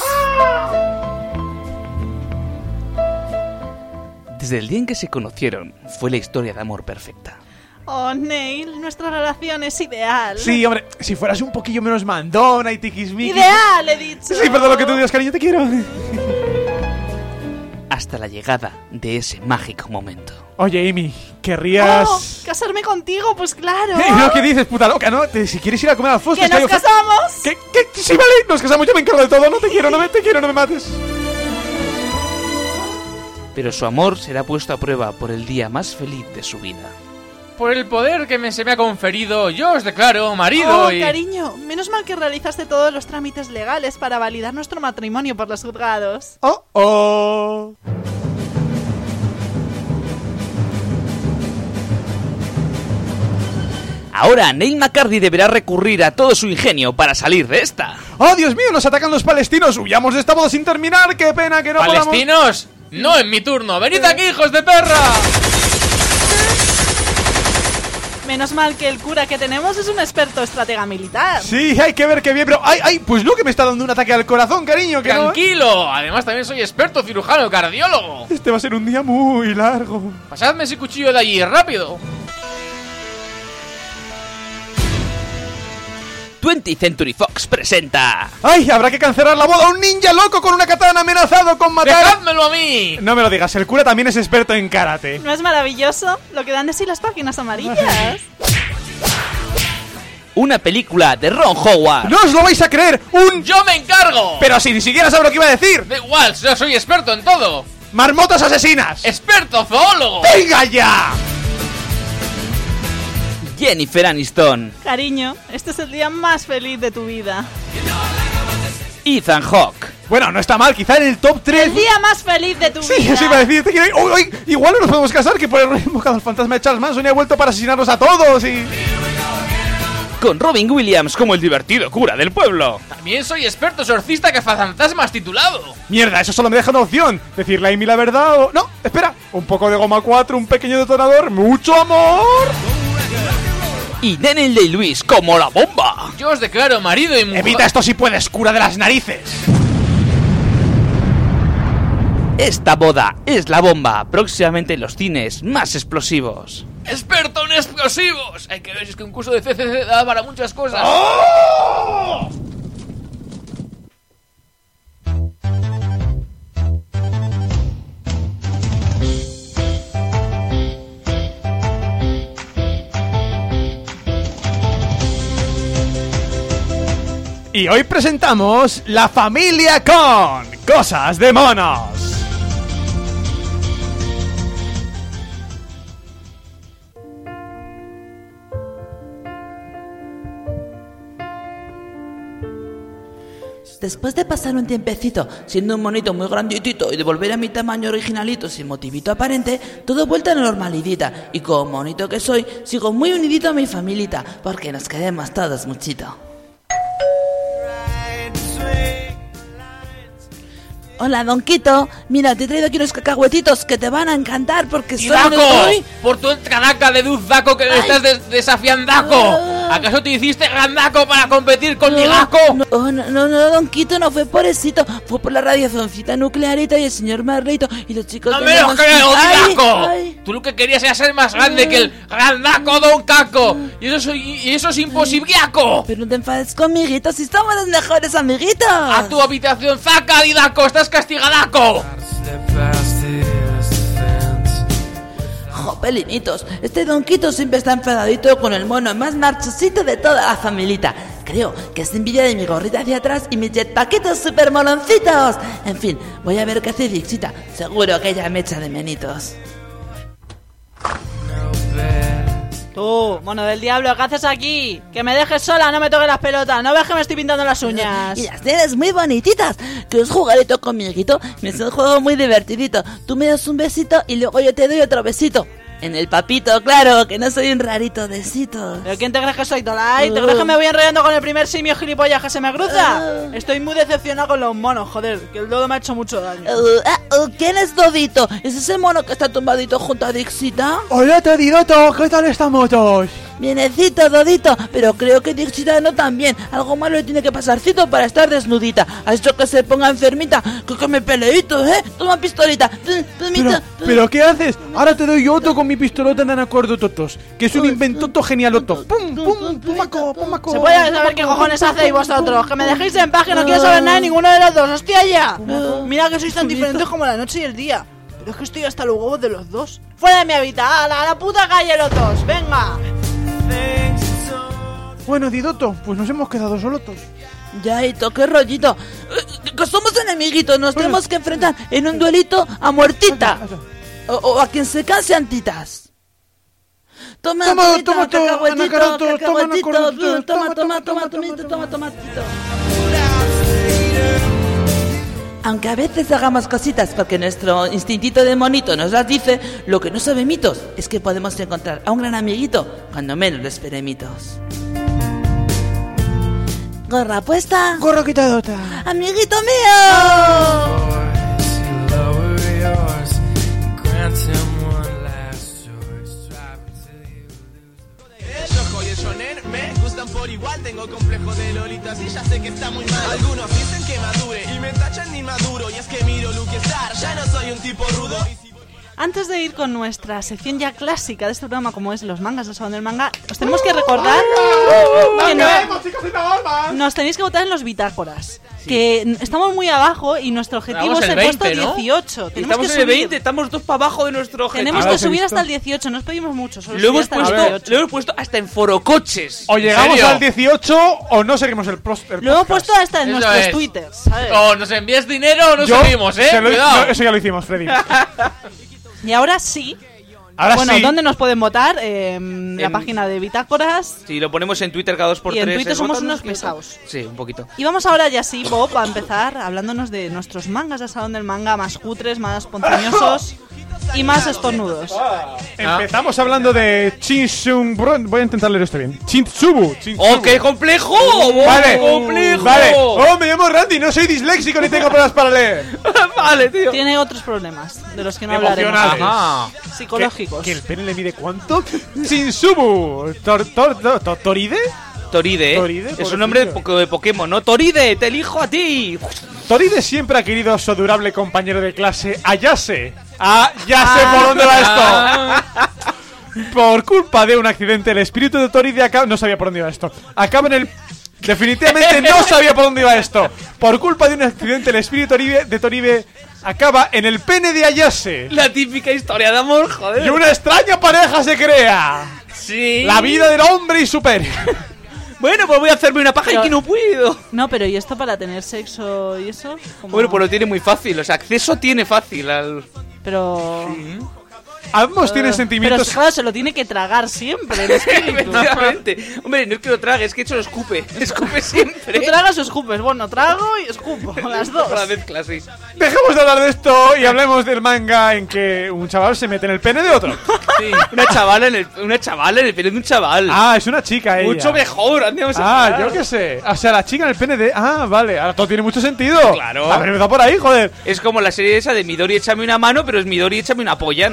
¡Ah! Desde el día en que se conocieron, fue la historia de amor perfecta. Oh, Neil, nuestra relación es ideal. Sí, hombre, si fueras un poquillo menos mandona y tiquismiquis... ¡Ideal, he dicho! Sí, perdón lo que tú digas, cariño, te quiero. Hasta la llegada de ese mágico momento. Oye, Amy, ¿querrías...? Oh, ¿casarme contigo? Pues claro. Eh, no, ¿qué dices, puta loca? No, te- si quieres ir a comer al Fosco... ¿Que nos casamos? ¿Qué? ¿Qué? Sí, vale, nos casamos, yo me encargo de todo. No te quiero, no me te quiero, no me mates. Pero su amor será puesto a prueba por el día más feliz de su vida. Por el poder que me, se me ha conferido, yo os declaro marido Oh, y... cariño, menos mal que realizaste todos los trámites legales para validar nuestro matrimonio por los juzgados. Oh, oh. Ahora Neil McCarthy deberá recurrir a todo su ingenio para salir de esta. ¡Oh, Dios mío! ¡Nos atacan los palestinos! ¡Huyamos de esta boda sin terminar! ¡Qué pena que no podamos! ¿Palestinos? No en mi turno. ¡Venid aquí, hijos de perra! Menos mal que el cura que tenemos es un experto estratega militar. Sí, hay que ver qué bien, pero... ¡Ay, ay! Pues no, que me está dando un ataque al corazón, cariño, que no, ¿eh? Tranquilo. Además también soy experto cirujano cardiólogo. Este va a ser un día muy largo. Pasadme ese cuchillo de allí, rápido. twentieth Century Fox presenta... ¡Ay! Habrá que cancelar la boda. ¡Un ninja loco con una katana amenazado con matar! ¡Dejádmelo a mí! No me lo digas, el cura también es experto en karate. ¿No es maravilloso lo que dan de sí las páginas amarillas? Una película de Ron Howard. ¡No os lo vais a creer! ¡Un... ¡Yo me encargo! Pero si ni siquiera sabe lo que iba a decir. Da igual, yo soy experto en todo. ¡Marmotas asesinas! ¡Experto zoólogo! ¡Venga ya! Jennifer Aniston. Cariño, este es el día más feliz de tu vida. Ethan Hawke. Bueno, no está mal, quizá en el top tres. El día más feliz de tu Sí, vida. eso iba a decir. Te quiero... uy, uy, igual no nos podemos casar, que por el invocado al fantasma de Charles Manson y ha vuelto para asesinarnos a todos y... Con Robin Williams como el divertido cura del pueblo. También soy experto exorcista cazafantasmas titulado. Mierda, eso solo me deja una opción. Decirle a Amy la verdad o... No, espera. Un poco de goma cuatro, un pequeño detonador, mucho amor. Y Daniel Day-Lewis como la bomba. Yo os declaro marido y mujer. Evita esto si puedes, cura de las narices. Esta boda es la bomba. Próximamente en los cines más explosivos. ¡Experto en explosivos! Hay que ver, es que un curso de C C C da para muchas cosas. ¡Oh! Y hoy presentamos La Familia con Cosas de Monos. Después de pasar un tiempecito siendo un monito muy granditito y de volver a mi tamaño originalito sin motivito aparente, todo vuelta a la normalidita. Y como monito que soy, sigo muy unidito a mi familita, porque nos queremos todos muchito. Hola, Don Quito. Mira, te he traído aquí unos cacahuetitos que te van a encantar porque ¡Y son... Daco! ¡Uy! ¡Por tu canaca de Duz Daco que me estás des desafiando! ¿Acaso te hiciste Gandaco para competir con mi Gaco? No, oh, no, no, no, Don Quito, no fue pobrecito. Fue por la radiacioncita nuclearita y el señor Marlito y los chicos... ¡No de me lo Menos- creo, ¡Ay, Daco! ay! Tú lo que querías era ser más grande que el grandaco Don Caco. Y eso, y eso es imposibliaco. Pero no te enfades conmiguito, si somos los mejores amiguitos. A tu habitación, zaca, Didaco, estás castigadaco. Jo, pelinitos, este Donquito siempre está enfadadito con el mono más marchosito de toda la familita. Creo que es envidia de mi gorrita hacia atrás y mis jetpackitos super moloncitos. En fin, voy a ver qué hace Dixita. Seguro que ella me echa de menitos. Tú, mono del diablo, ¿qué haces aquí? Que me dejes sola, no me toques las pelotas. No ves que me estoy pintando las uñas. Y las tienes muy bonititas. Que os jugarito conmiguito. Me es un juego muy divertidito. Tú me das un besito y luego yo te doy otro besito. En el papito, claro, que no soy un rarito de besitos. ¿Pero quién te crees que soy, Tolai? ¿Te crees que me voy enrollando con el primer simio gilipollas que se me cruza? Estoy muy decepcionado con los monos, joder, que el dodo me ha hecho mucho daño. Uh, uh, ¿Quién es Dodito? ¿Es ese mono que está tumbadito junto a Dixita? Hola, Todidoto, ¿qué tal estamos todos? Bienecito, Dodito, pero creo que Dixita no tan bien. Algo malo le tiene que pasarcito para estar desnudita. Ha hecho que se ponga enfermita. Que, que me peleito, ¿eh? Toma pistolita. Pero, ¿pero qué haces? Ahora te doy otro con mi pistolota en acuerdo totos. Que es un inventoto genialoto. ¡Pum, pum, pumaco, pumaco! Se puede saber qué cojones hacéis vosotros. Que me dejéis en paz, que no quiero saber nada de ninguno de los dos. ¡Hostia ya! Mira que sois tan diferentes como la noche y el día. Pero es que estoy hasta los huevos de los dos. ¡Fuera de mi hábitat! ¡A la, a la puta calle los dos! ¡Venga! Bueno, Didoto, pues nos hemos quedado solotos. Ya, Hito, qué rollito. Que somos enemiguitos, nos bueno. tenemos que enfrentar en un duelito a muertita. O, o a quien se canse antitas. Toma, toma, tomita, toma, cacahuetito, cacaroto, cacahuetito, toma, toma, toma, toma, toma, toma, toma, tomatito. Aunque a veces hagamos cositas porque nuestro instintito de monito nos las dice, lo que no sabe mitos es que podemos encontrar a un gran amiguito cuando menos lo esperemitos. ¿Gorra puesta? Gorra quitadota. ¡Amiguito mío! Me gustan por igual, tengo complejo de lolitas y ya sé que está muy mal. Algunos dicen que madure y me tachan de inmaduro. Y es que miro Luke Star, ya no soy un tipo rudo. Antes de ir con nuestra sección ya clásica de este programa, como es los mangas del Salón del Manga, os tenemos que recordar que no, nos tenéis que votar en los bitácoras. Sí. Que estamos muy abajo y nuestro objetivo es el, el puesto ¿no? dieciocho. Tenemos estamos que en el subir. veinte, estamos dos para abajo de nuestro objetivo. Tenemos que subir hasta el dieciocho, no os pedimos mucho. Solo lo, hemos hasta puesto, el dieciocho. lo hemos puesto hasta en forocoches. O llegamos al dieciocho o no seguimos el, pros, el Lo hemos puesto hasta en eso nuestros es. twitters, ¿sabes? O nos envías dinero o no Yo seguimos, ¿eh? Lo, Cuidado. no, eso ya lo hicimos, Freddy. Y ahora sí. Ahora bueno, sí. ¿dónde nos pueden votar? Eh, en la página de Bitácoras. Sí, lo ponemos en Twitter cada dos por tres. Y en Twitter somos votan, unos pesados. Sí, un poquito. Y vamos ahora ya sí, Bob, a empezar hablándonos de nuestros mangas del Salón del Manga más cutres, más ponzoñosos y más estornudos. Ah, empezamos hablando de Chinsung. Voy a intentar leer esto bien. Chintsubu. ¡Oh, qué complejo! Vale, complejo. Vale. Oh, me llamo Randy, no soy disléxico ni tengo problemas para leer. Vale, tío. Tiene otros problemas de los que no hablaremos. Ajá. Psicológicos. ¿Que, ¿Que el pene le mide cuánto? Chinsubu. Tor, tor, tor, tor, ¿Toride? Toride, Toride es un nombre de, de Pokémon, ¿no? Toride, te elijo a ti. Toride siempre ha querido a su adorable compañero de clase, Ayase. Ah, ya sé por dónde va esto. Por culpa de un accidente, el espíritu de Toride acaba... No sabía por dónde iba esto. Acaba en el... Definitivamente no sabía por dónde iba esto. Por culpa de un accidente, el espíritu Toride, de Toride acaba en el pene de Ayase. La típica historia de amor, joder. Y una extraña pareja se crea. Sí. La vida del hombre y su pene. Bueno, pues voy a hacerme una paja pero, y que no puedo. No, pero ¿y esto para tener sexo y eso? ¿Cómo? Bueno, pues lo tiene muy fácil. O sea, acceso tiene fácil al... Pero... Sí. Ambos uh, tienen sentimientos. Pero claro, se lo tiene que tragar siempre. Efectivamente. Hombre, no es que lo trague, es que hecho lo escupe. Escupe siempre. ¿Tú tragas o escupes? Bueno, trago y escupo. Las dos. La mezcla, sí. Dejemos de hablar de esto y hablemos del manga en que un chaval se mete en el pene de otro. Sí, una chavala en el, una chavala en el pene de un chaval. Ah, es una chica ella. Mucho mejor. Ah, yo qué sé. O sea, la chica en el pene de... Ah, vale. Ahora todo tiene mucho sentido. Claro. A ver, empezó por ahí, joder. Es como la serie esa de Midori échame una mano, pero es Midori échame una polla, no sé.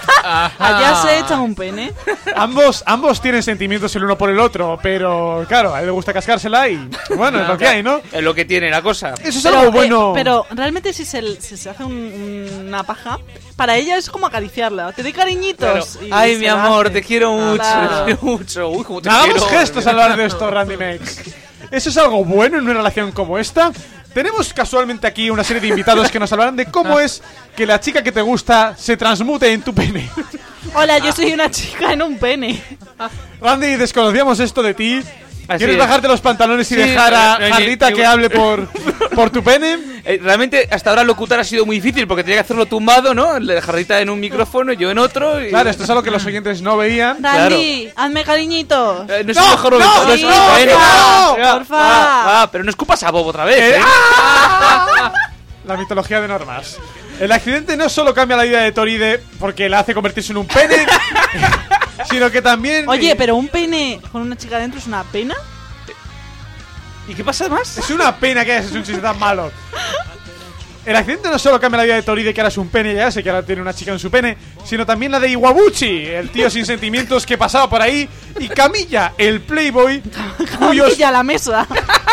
Allá se echa un pene. Ambos, ambos tienen sentimientos el uno por el otro, pero claro, a él le gusta cascársela y bueno, es lo que hay, ¿no? Es lo que tiene la cosa. Eso es Pero, algo eh, bueno. pero realmente si se, si se hace un- una paja, para ella es como acariciarla. Te doy cariñitos. y Ay, se mi la amor, hace. te quiero mucho, Claro. te quiero mucho. Uy, cómo te No hagamos quiero. gestos al hablar de esto, Randy Mex. Eso es algo bueno en una relación como esta. Tenemos casualmente aquí una serie de invitados que nos hablarán de cómo es que la chica que te gusta se transmute en tu pene. Hola, yo soy una chica en un pene. Randy, desconocíamos esto de ti. Así ¿Quieres es. bajarte los pantalones y Sí, dejar a no, no, Jarrita ni- que hable por, por tu pene? Eh, realmente hasta ahora locutar ha sido muy difícil porque tenía que hacerlo tumbado, ¿no? La Jarrita en un micrófono, yo en otro. Y... Claro, esto es algo que los oyentes no veían. Randy, hazme cariñitos. Eh, no es ¡No, el mejor no, momento, no es sí, el mejor no, momento. no, Va, porfa. va, va, pero no escupas a Bob otra vez, ¿eh? La mitología de normas. El accidente no solo cambia la vida de Toride porque la hace convertirse en un pene, sino que también... Oye, pero un pene con una chica dentro es una pena. ¿Y qué pasa más? Es una pena que es un chiste tan malo. El accidente no solo cambia la vida de Toride, que ahora es un pene, ya sé que ahora tiene una chica en su pene, sino también la de Iwabuchi, el tío sin sentimientos que pasaba por ahí, y Camilla, el playboy, cuyos... Camilla a la mesa.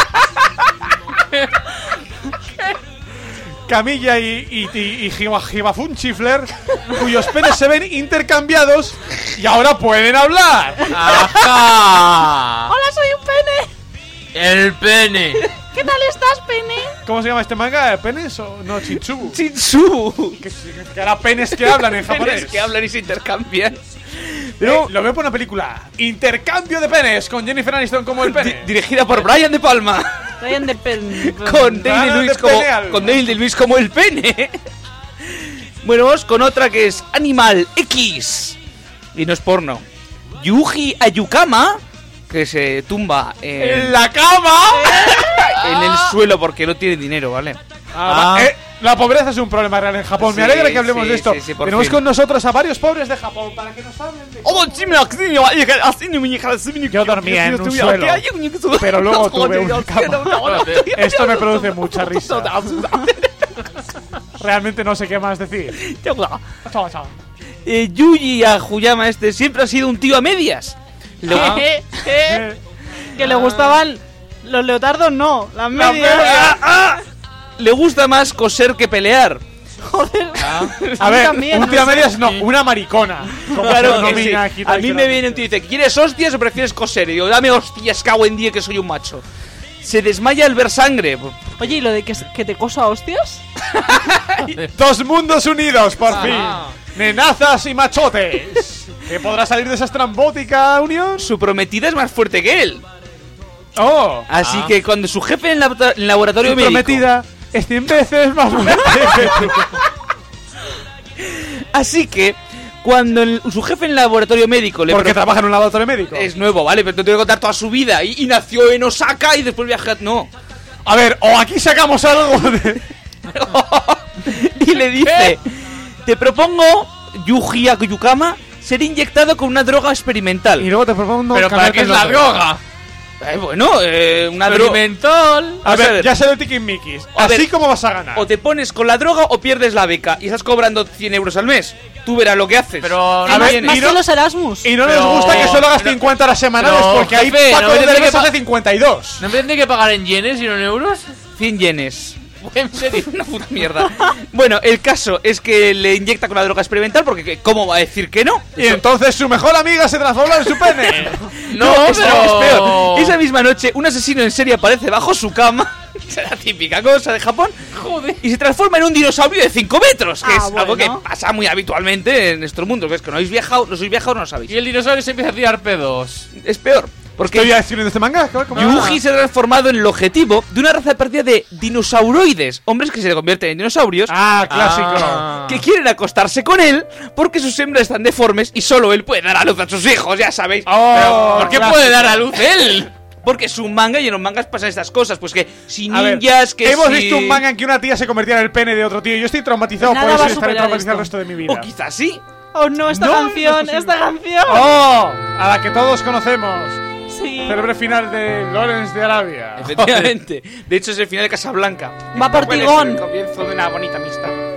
Camilla y, y, y, y Jiba- Jibafunchifler, cuyos penes se ven intercambiados y ahora pueden hablar. ¡Ajá! Hola, soy un pene. El pene. ¿Qué tal estás, pene? ¿Cómo se llama este manga? ¿Penes o no? Chintsubu. Chinsu. Que significará penes que hablan en japonés. Penes que hablan y se intercambian. Pero lo veo por una película. Intercambio de penes con Jennifer Aniston como el pene. Di- dirigida por Brian De Palma. Ryan de pen. Con Dale Ganas Lewis de como, pelear. con Dale Lewis como el pene. Bueno, vamos con otra que es Animal X. Y no es porno. Yuji Ayukama, que se tumba en, ¡En la cama! en el suelo porque no tiene dinero, ¿vale? Ah, va- eh, la pobreza es un problema real en Japón. Me Sí, alegra que hablemos sí, de esto. sí, sí, por Tenemos fin. con nosotros a varios pobres de Japón para que nos hablen de... Yo dormía en un suelo, pero luego tuve una cama. Esto me produce mucha risa. Realmente no sé qué más decir. Chao, chao. Eh, Yuji Ayukama este siempre ha sido un tío a medias. Le- Eh, Que le gustaban los leotardos, no. Las La medias. media. Ah, le gusta más coser que pelear. Joder. A ver, también, un tío a no sé. medias no, una maricona. Como se Claro, que denomina sí. aquí A mí me viene un tío y dice, ¿quieres hostias o prefieres coser? Y digo, dame hostias, cago en día que soy un macho. Se desmaya al ver sangre. Oye, ¿y lo de que, que te coso a hostias? Dos mundos unidos, por Ah. fin. Nenazas y machotes. ¿Qué podrá salir de esa estrambótica unión? Su prometida es más fuerte que él. Oh, Así Ah. que cuando su jefe en, la- en el laboratorio su médico... prometida es cien veces más fuerte que tú. Así que cuando el- su jefe en el laboratorio médico le... Porque pro- trabaja en un laboratorio médico. Es nuevo, ¿vale? Pero te tengo que contar toda su vida. Y, y nació en Osaka y después viajó... No. A ver, o aquí sacamos algo de... Y le dice... Te propongo, Yuji Ayukama, ser inyectado con una droga experimental. Y luego te propongo... ¿Pero para cambiarte qué es el la nombre. droga? Eh, bueno, eh, una droga... Mentol. A Vamos a ver, ver. ya sé el tiquismiquis. A Así ver, como vas a ganar. O te pones con la droga o pierdes la beca. Y estás cobrando cien euros al mes. Tú verás lo que haces. Pero ¿Qué a ver, tienes? Más y no- que los Erasmus. Y no Pero- nos gusta que solo hagas pero- cincuenta horas semanales, pero, porque hay jefe, Paco no me de tiene que Derbez pa- hace cincuenta y dos. ¿No me tendré que pagar en yenes y no en euros? cien yenes. En serio. Una puta mierda. Bueno, el caso es que le inyecta con la droga experimental porque ¿cómo va a decir que no? Y entonces su mejor amiga se transforma en su pene. No, es, pero... es peor. Esa misma noche, un asesino en serie aparece bajo su cama. Es la típica cosa de Japón. Joder. Y se transforma en un dinosaurio de cinco metros. Que Ah, es algo que bueno. pasa muy habitualmente en nuestro mundo. Que es que no habéis viajado, no sois viajados, no lo sabéis. Y el dinosaurio se empieza a tirar pedos. Es peor. Porque ¿Estoy escribiendo este manga? ¿Cómo? Yuji se ha transformado en el objetivo de una raza perdida de dinosauroides. Hombres que se convierten en dinosaurios. Ah, clásico. Ah. Que quieren acostarse con él porque sus hembras están deformes y solo él puede dar a luz a sus hijos, ya sabéis. Oh, Pero, ¿por qué clásico. puede dar a luz él? Porque es un manga y en los mangas pasan estas cosas. Pues que si A ver, ninjas, que hemos si- visto un manga en que una tía se convertía en el pene de otro tío. Yo estoy traumatizado Nada por eso va a y estaré superar traumatizado el esto. resto de mi vida. O quizás sí. Oh no, esta No, canción, no es posible. esta canción. ¡Oh! A la que todos conocemos. Sí. Célebre final de Lawrence de Arabia. Efectivamente. De hecho, es el final de Casablanca. Va por Bueno, Tigón. es el comienzo de una bonita amistad.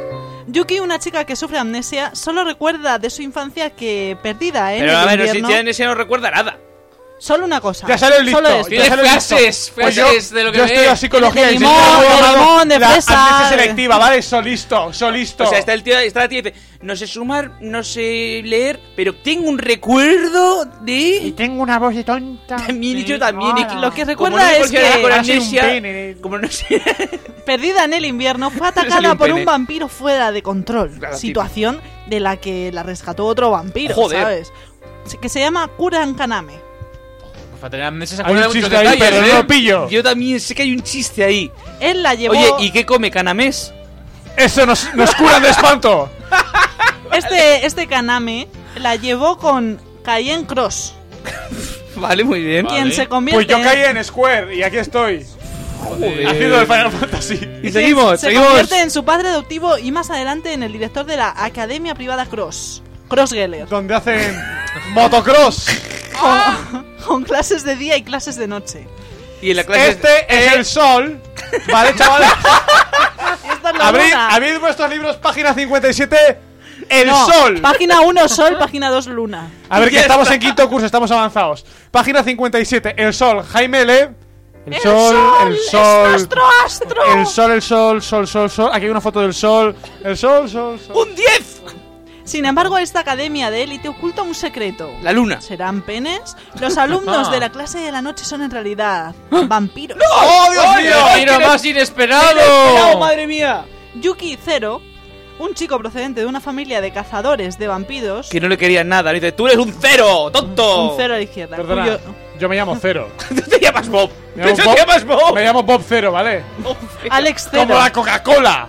Yuki, una chica que sufre amnesia, solo recuerda de su infancia que perdida, ¿eh? Pero en a el ver, si invierno. tiene amnesia no recuerda nada. Solo una cosa. Ya sale el listo. Solo esto. Tiene Ya sale listo. frases, Pues yo, frases de lo que yo ve. estoy a psicología De y limón, sé que de algo limón, de la fresa, amnesia de- selectiva, ¿vale? Solisto, solisto. O sea, está el tío, está la tía y dice, no sé sumar, no sé leer, pero tengo un recuerdo Y de... tengo una voz de tonta. También y yo también. y Hola. Lo que como recuerda no me es considero que con ha sido un amnesia, pene. como no sé... perdida en el invierno, fue salió atacada un por pene. un vampiro fuera de control. Claro, Situación de la que la rescató otro vampiro, Joder. ¿sabes? Que se llama Kuran Kaname. Para tener amnesia se Hay acuerda un de muchos chiste ahí, detalles, pero ¿eh? no lo pillo. Yo también sé que hay un chiste ahí. Él la llevó. Oye, ¿y qué come Canamés? Eso nos, nos cura de espanto. Este, este Kaname la llevó con Cayenne Cross, Vale, muy bien. quien Vale. se convierte. Pues yo caí en Square y aquí estoy. Haciendo el Final Fantasy. Y seguimos, se seguimos. convierte en su padre adoptivo y más adelante en el director de la Academia Privada Cross, Cross Geller, Donde hacen motocross. con, con clases de día y clases de noche. Y en la clase... Este es el sol. Vale, chavales. Esta es la Abrid, luna. abrid vuestros libros, página cincuenta y siete. El No, sol. Página uno sol, página dos luna. A ver, que Ya estamos está. en quinto curso, estamos avanzados. Página cincuenta y siete. El sol. Jaime L. El, El sol, el es sol. nuestro astro. El sol, el sol, sol, sol, sol. Aquí hay una foto del sol. El sol, sol, sol. ¡Un diez! Sin embargo, esta academia de élite oculta un secreto. La luna. ¿Serán penes? Los alumnos de la clase de la noche son en realidad vampiros. ¡Oh, Dios ¡El mío! giro más ¡No, inesperado! madre mía! Yuki Zero, un chico procedente de una familia de cazadores de vampiros, Que no le querían nada. Le dice, tú eres un cero, tonto. un cero a la izquierda, Perdona, cuyo- yo me llamo Cero. Tú te llamas Bob. Me llamo Tú Bob. te llamas Bob. Me llamo Bob Cero, ¿vale? Alex Zero, Como la Coca-Cola.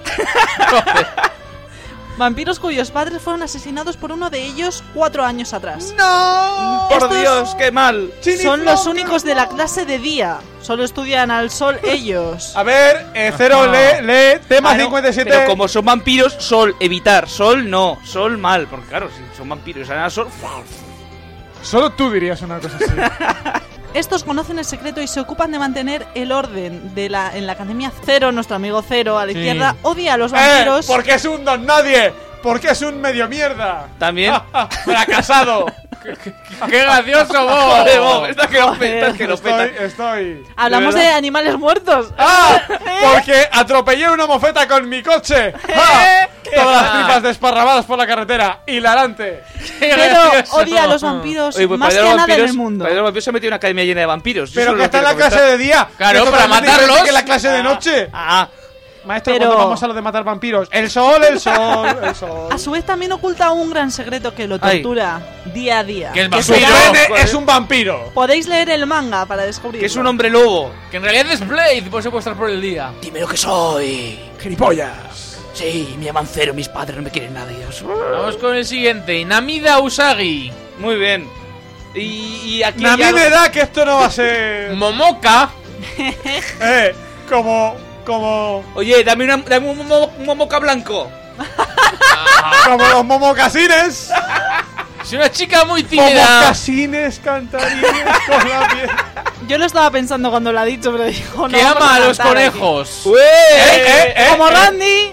vampiros cuyos padres fueron asesinados por uno de ellos cuatro años atrás. ¡No! Por Estos- Dios, qué mal. Son los únicos de la clase de día. Solo estudian al sol ellos. A ver, eh, Cero, lee, lee. Tema Ah, no, cincuenta y siete. Pero como son vampiros, sol, evitar. Sol, no. Sol, mal. Porque claro, si son vampiros y salen al sol... Solo tú dirías una cosa así. Estos conocen el secreto y se ocupan de mantener el orden de la en la Academia Cero. Nuestro amigo Cero a la Sí. izquierda odia a los ¡Eh! vampiros. Porque es un don nadie. Porque es un medio mierda. También. Fracasado. ¡Qué gracioso, Joder, Bob, Bob! esta que lo peta, esta que lo peta. Estoy, estoy. Hablamos de, verdad. animales muertos. ¡Ah! Porque atropellé una mofeta con mi coche. ¡Ah! Todas las tripas desparramadas por la carretera. Hilarante. ¡Qué Pero gracioso! odia a los vampiros Oye, pues más para que ir a los nada en vampiros, el mundo. para ir a los vampiros se ha metido una academia llena de vampiros. Yo Pero solo que lo está en la quiero clase comentar. de día. Claro, que es para totalmente diferente matarlos. que la clase de noche. Ah, Maestro, Pero- cuando vamos a lo de matar vampiros. El sol, el sol, el sol. A su vez también oculta un gran secreto que lo Ay. tortura día a día. Que el Que Su vampiro. será- pene es un vampiro. Podéis leer el manga para descubrirlo. que es un hombre lobo. Que en realidad es Blade, por eso puede estar por el día. Dime lo que soy. Gilipollas. Sí, me llaman Cero, mis padres no me quieren nadie. Vamos con el siguiente. Namida Usagi. Muy bien. Y, y aquí A hay mí algo- me da que esto no va a ser. Momoka. Eh, como. Como. Oye, dame, una, dame un, momo- un momoca blanco. Como los momocasines. Es una chica muy tímida. Momocasines cantarines con la piel. Yo lo estaba pensando cuando lo ha dicho, pero dijo no. Que vamos ama a los cantar aquí. conejos. Eh, eh, eh, Como eh. Randy.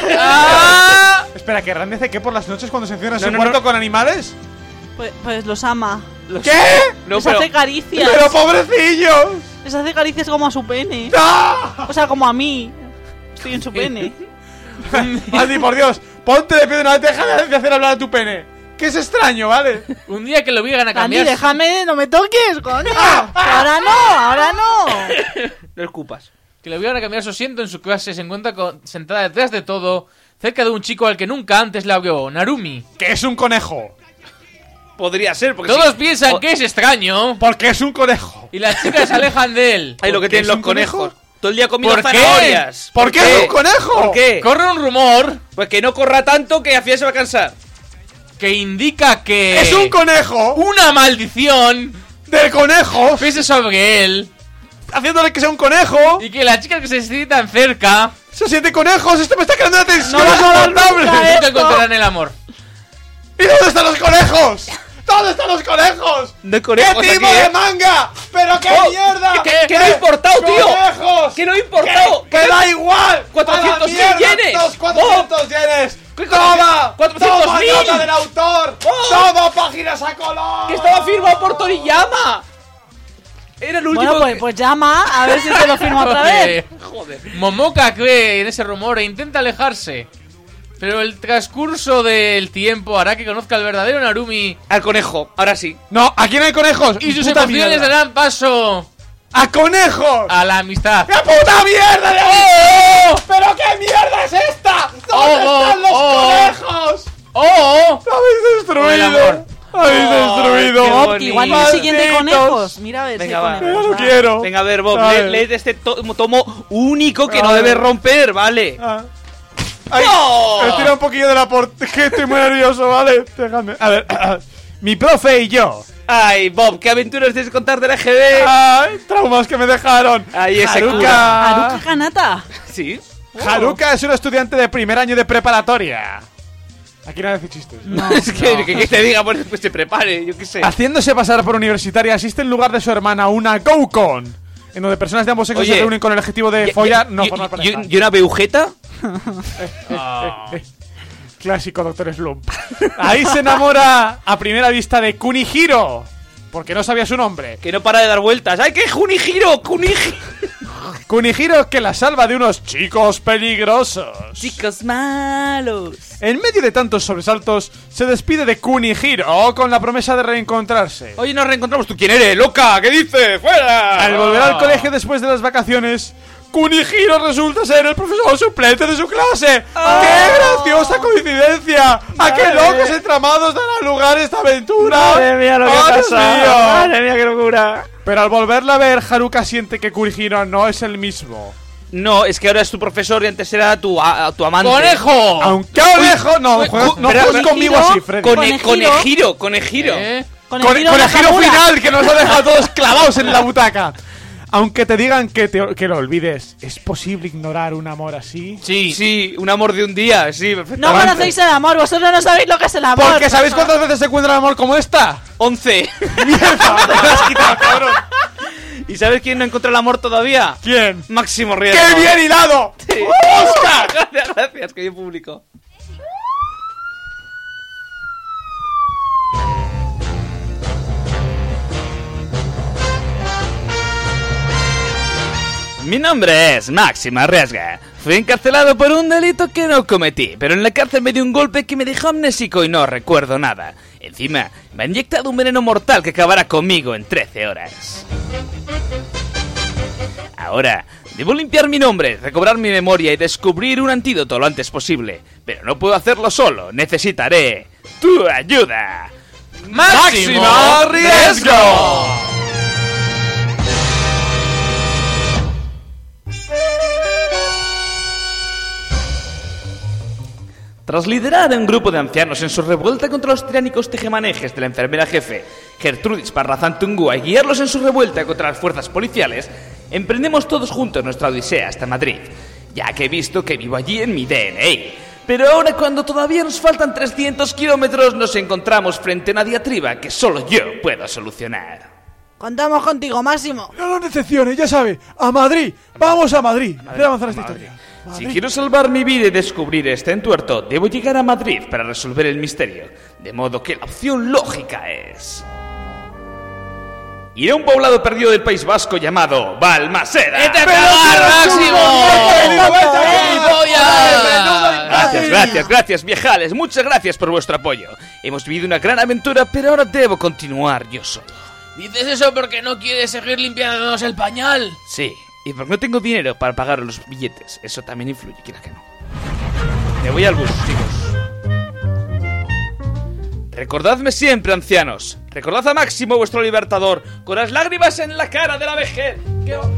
¡Ah! Espera, que Randy hace que por las noches cuando se encierra en No, su no, cuarto no. con animales. Pues, pues los ama. ¿Qué? No, Les pero, hace caricias. Pero pobrecillos. Les hace caricias como a su pene. ¡No! O sea, como a mí. Estoy en su pene. Andy, por Dios, ponte de pie de una vez, deja de hacer hablar a tu pene. Que es extraño, ¿vale? Un día que lo obligan a Randy, cambiar. déjame, no me toques, coño. Ahora no, ahora no. no escupas. Que le obligan a cambiar su asiento en su clase. Se encuentra con- sentada detrás de todo, cerca de un chico al que nunca antes la vio, Narumi. Que es un conejo. Podría ser, porque Todos sí. piensan O- que es extraño Porque es un conejo. y las chicas se alejan de él. Ay, lo que ¿Por qué tienen es los un conejo? conejos. Todo el día comiendo ¿Por qué? zanahorias. ¿Por qué es un conejo? ¿Por qué? Corre un rumor Pues que no corra tanto que al final se va a cansar. que indica que Es un conejo. una maldición Del conejo. pese sobre él Haciéndole que sea un conejo. y que las chicas que se sientan cerca Se siente conejos. Esto me está creando una tensión No va a acabar insoportable. nunca, ¿eh? nunca Esto. encontrarán el amor. ¿Y dónde están los conejos? ¿Dónde están los conejos? ¿De conejos ¿Qué tipo aquí, de eh? manga? ¿Pero qué Oh, mierda? ¿Qué, qué, qué no ha importado, tío? ¡Conejos! ¿Qué no ha importado? ¡Que da igual! ¡cuatrocientos mil ¡A la mierda, yenes! ¡Los cuatrocientos yenes! ¿Qué ¡Toma! cuatrocientos ¡Toma mil! nota del autor! Oh. ¡Toma páginas a color! ¡Que estaba firmado por Toriyama! Era el último. Bueno, pues, que- pues llama a ver si te lo firmo otra vez. Joder. Momoka cree en ese rumor e intenta alejarse. Pero el transcurso del tiempo hará que conozca al verdadero Narumi. Al conejo, ahora sí. No, aquí no hay conejos. Y sus Puta emociones mierda. darán paso ¡A conejos! a la amistad. ¡Qué puta mierda de oh! ¿Pero qué mierda es esta? ¿Dónde Oh, están los oh. conejos? ¡Oh! ¡Lo habéis Por el destruido! amor. ¡Habéis Oh, destruido! qué ¡Oh, bonito. Igual en el siguiente malditos! conejos. Mira a ver Venga, si va. hay Yo conejos. no va. quiero. Venga, a ver, Bob, Vale. lee, lee este to- tomo único que no Vale. debes romper, ¿vale? Ah. Ay, ¡No! me tira un poquillo de la porte, que estoy muy nervioso, ¿vale? Déjame. A ver, mi profe y yo. Ay, Bob, ¿qué aventuras tienes que contar del E G B? Ay, traumas que me dejaron. Ay, ese Haruka. Haruka Kanata. Sí. Haruka es un estudiante de primer año de preparatoria. Aquí no hace chistes. No, es que, que, que te diga, pues, pues se prepare, yo qué sé. Haciéndose pasar por universitaria, asiste en lugar de su hermana a una Go-Con, en donde personas de ambos sexos Oye, se reúnen con el objetivo de Y- follar, y- no y- formar y- pareja. ¿Y una beujeta? Clásico Doctor Slump. Ahí se enamora a primera vista de Kunihiro, porque no sabía su nombre. Que no para de dar vueltas. ¡Ay, qué Kunihiro! ¡Kunihiro! Kunihiro que la salva de unos chicos peligrosos. Chicos malos. En medio de tantos sobresaltos, se despide de Kunihiro con la promesa de reencontrarse. Oye, nos reencontramos. ¿Tú quién eres, loca? ¿Qué dices? ¡Fuera! Al volver al colegio después de las vacaciones, Kunihiro resulta ser el profesor suplente de su clase. ¡Qué graciosa coincidencia! ¿A qué locos entramados dará lugar esta aventura? Madre mía, lo que ¡Oh, Dios pasa! mío! Madre mía, qué locura. Pero al volverla a ver, Haruka siente que Kunihiro no es el mismo. No, es que ahora es tu profesor y antes era tu, a- tu amante. ¡Conejo! Aunque conejo, no, uy, juegas- uy, no pero- juegues pero- conmigo así, Freddy. Cone- Conejiro. conejiro, conejiro. ¿Eh? Con Con- el giro conejiro Nakamura. final, que nos ha dejado todos clavados en la butaca. Aunque te digan que, te- que lo olvides, ¿es posible ignorar un amor así? Sí. Sí, un amor de un día, sí, No perfectamente. conocéis el amor, vosotros no sabéis lo que es el amor. Porque ¿sabéis cuántas veces se encuentra el amor como esta? Once. ¡Mierda! ¡Me lo has quitado, cabrón! ¿Y sabes quién no encontró el amor todavía? ¿Quién? Máximo Riesgo. ¡Qué bien hilado! Sí. ¡Oscar! Gracias, gracias, que bien público. Mi nombre es Máximo Arriesga. Fui encarcelado por un delito que no cometí, pero en la cárcel me dio un golpe que me dejó amnésico y no recuerdo nada. Encima, me han inyectado un veneno mortal que acabará conmigo en trece horas. Ahora, debo limpiar mi nombre, recobrar mi memoria y descubrir un antídoto lo antes posible. Pero no puedo hacerlo solo, necesitaré tu ayuda. ¡Máximo Riesgo! Tras liderar a un grupo de ancianos en su revuelta contra los tiránicos tejemanejes de la enfermera jefe Gertrudis Parrazantungúa y guiarlos en su revuelta contra las fuerzas policiales, emprendemos todos juntos nuestra odisea hasta Madrid, ya que he visto que vivo allí en mi D N I. Pero ahora, cuando todavía nos faltan trescientos kilómetros, nos encontramos frente a una diatriba que solo yo puedo solucionar. Contamos contigo, Máximo. No lo decepciones, ya sabe. A Madrid. Vamos a Madrid. Debe avanzar esta historia. Si quiero salvar mi vida y descubrir este entuerto, debo llegar a Madrid para resolver el misterio. De modo que la opción lógica es... ir a un poblado perdido del País Vasco llamado Balmaseda. ¡Vete a cagar, Máximo! Gracias, gracias, gracias, viejales. Muchas gracias por vuestro apoyo. Hemos vivido una gran aventura, pero ahora debo continuar yo solo. ¿Dices eso porque no quieres seguir limpiándonos el pañal? Sí, y porque no tengo dinero para pagar los billetes. Eso también influye, quiera que no. Me voy al bus, chicos. Recordadme siempre, ancianos. Recordad a Máximo, vuestro libertador, con las lágrimas en la cara de la vejez. ¿Qué va?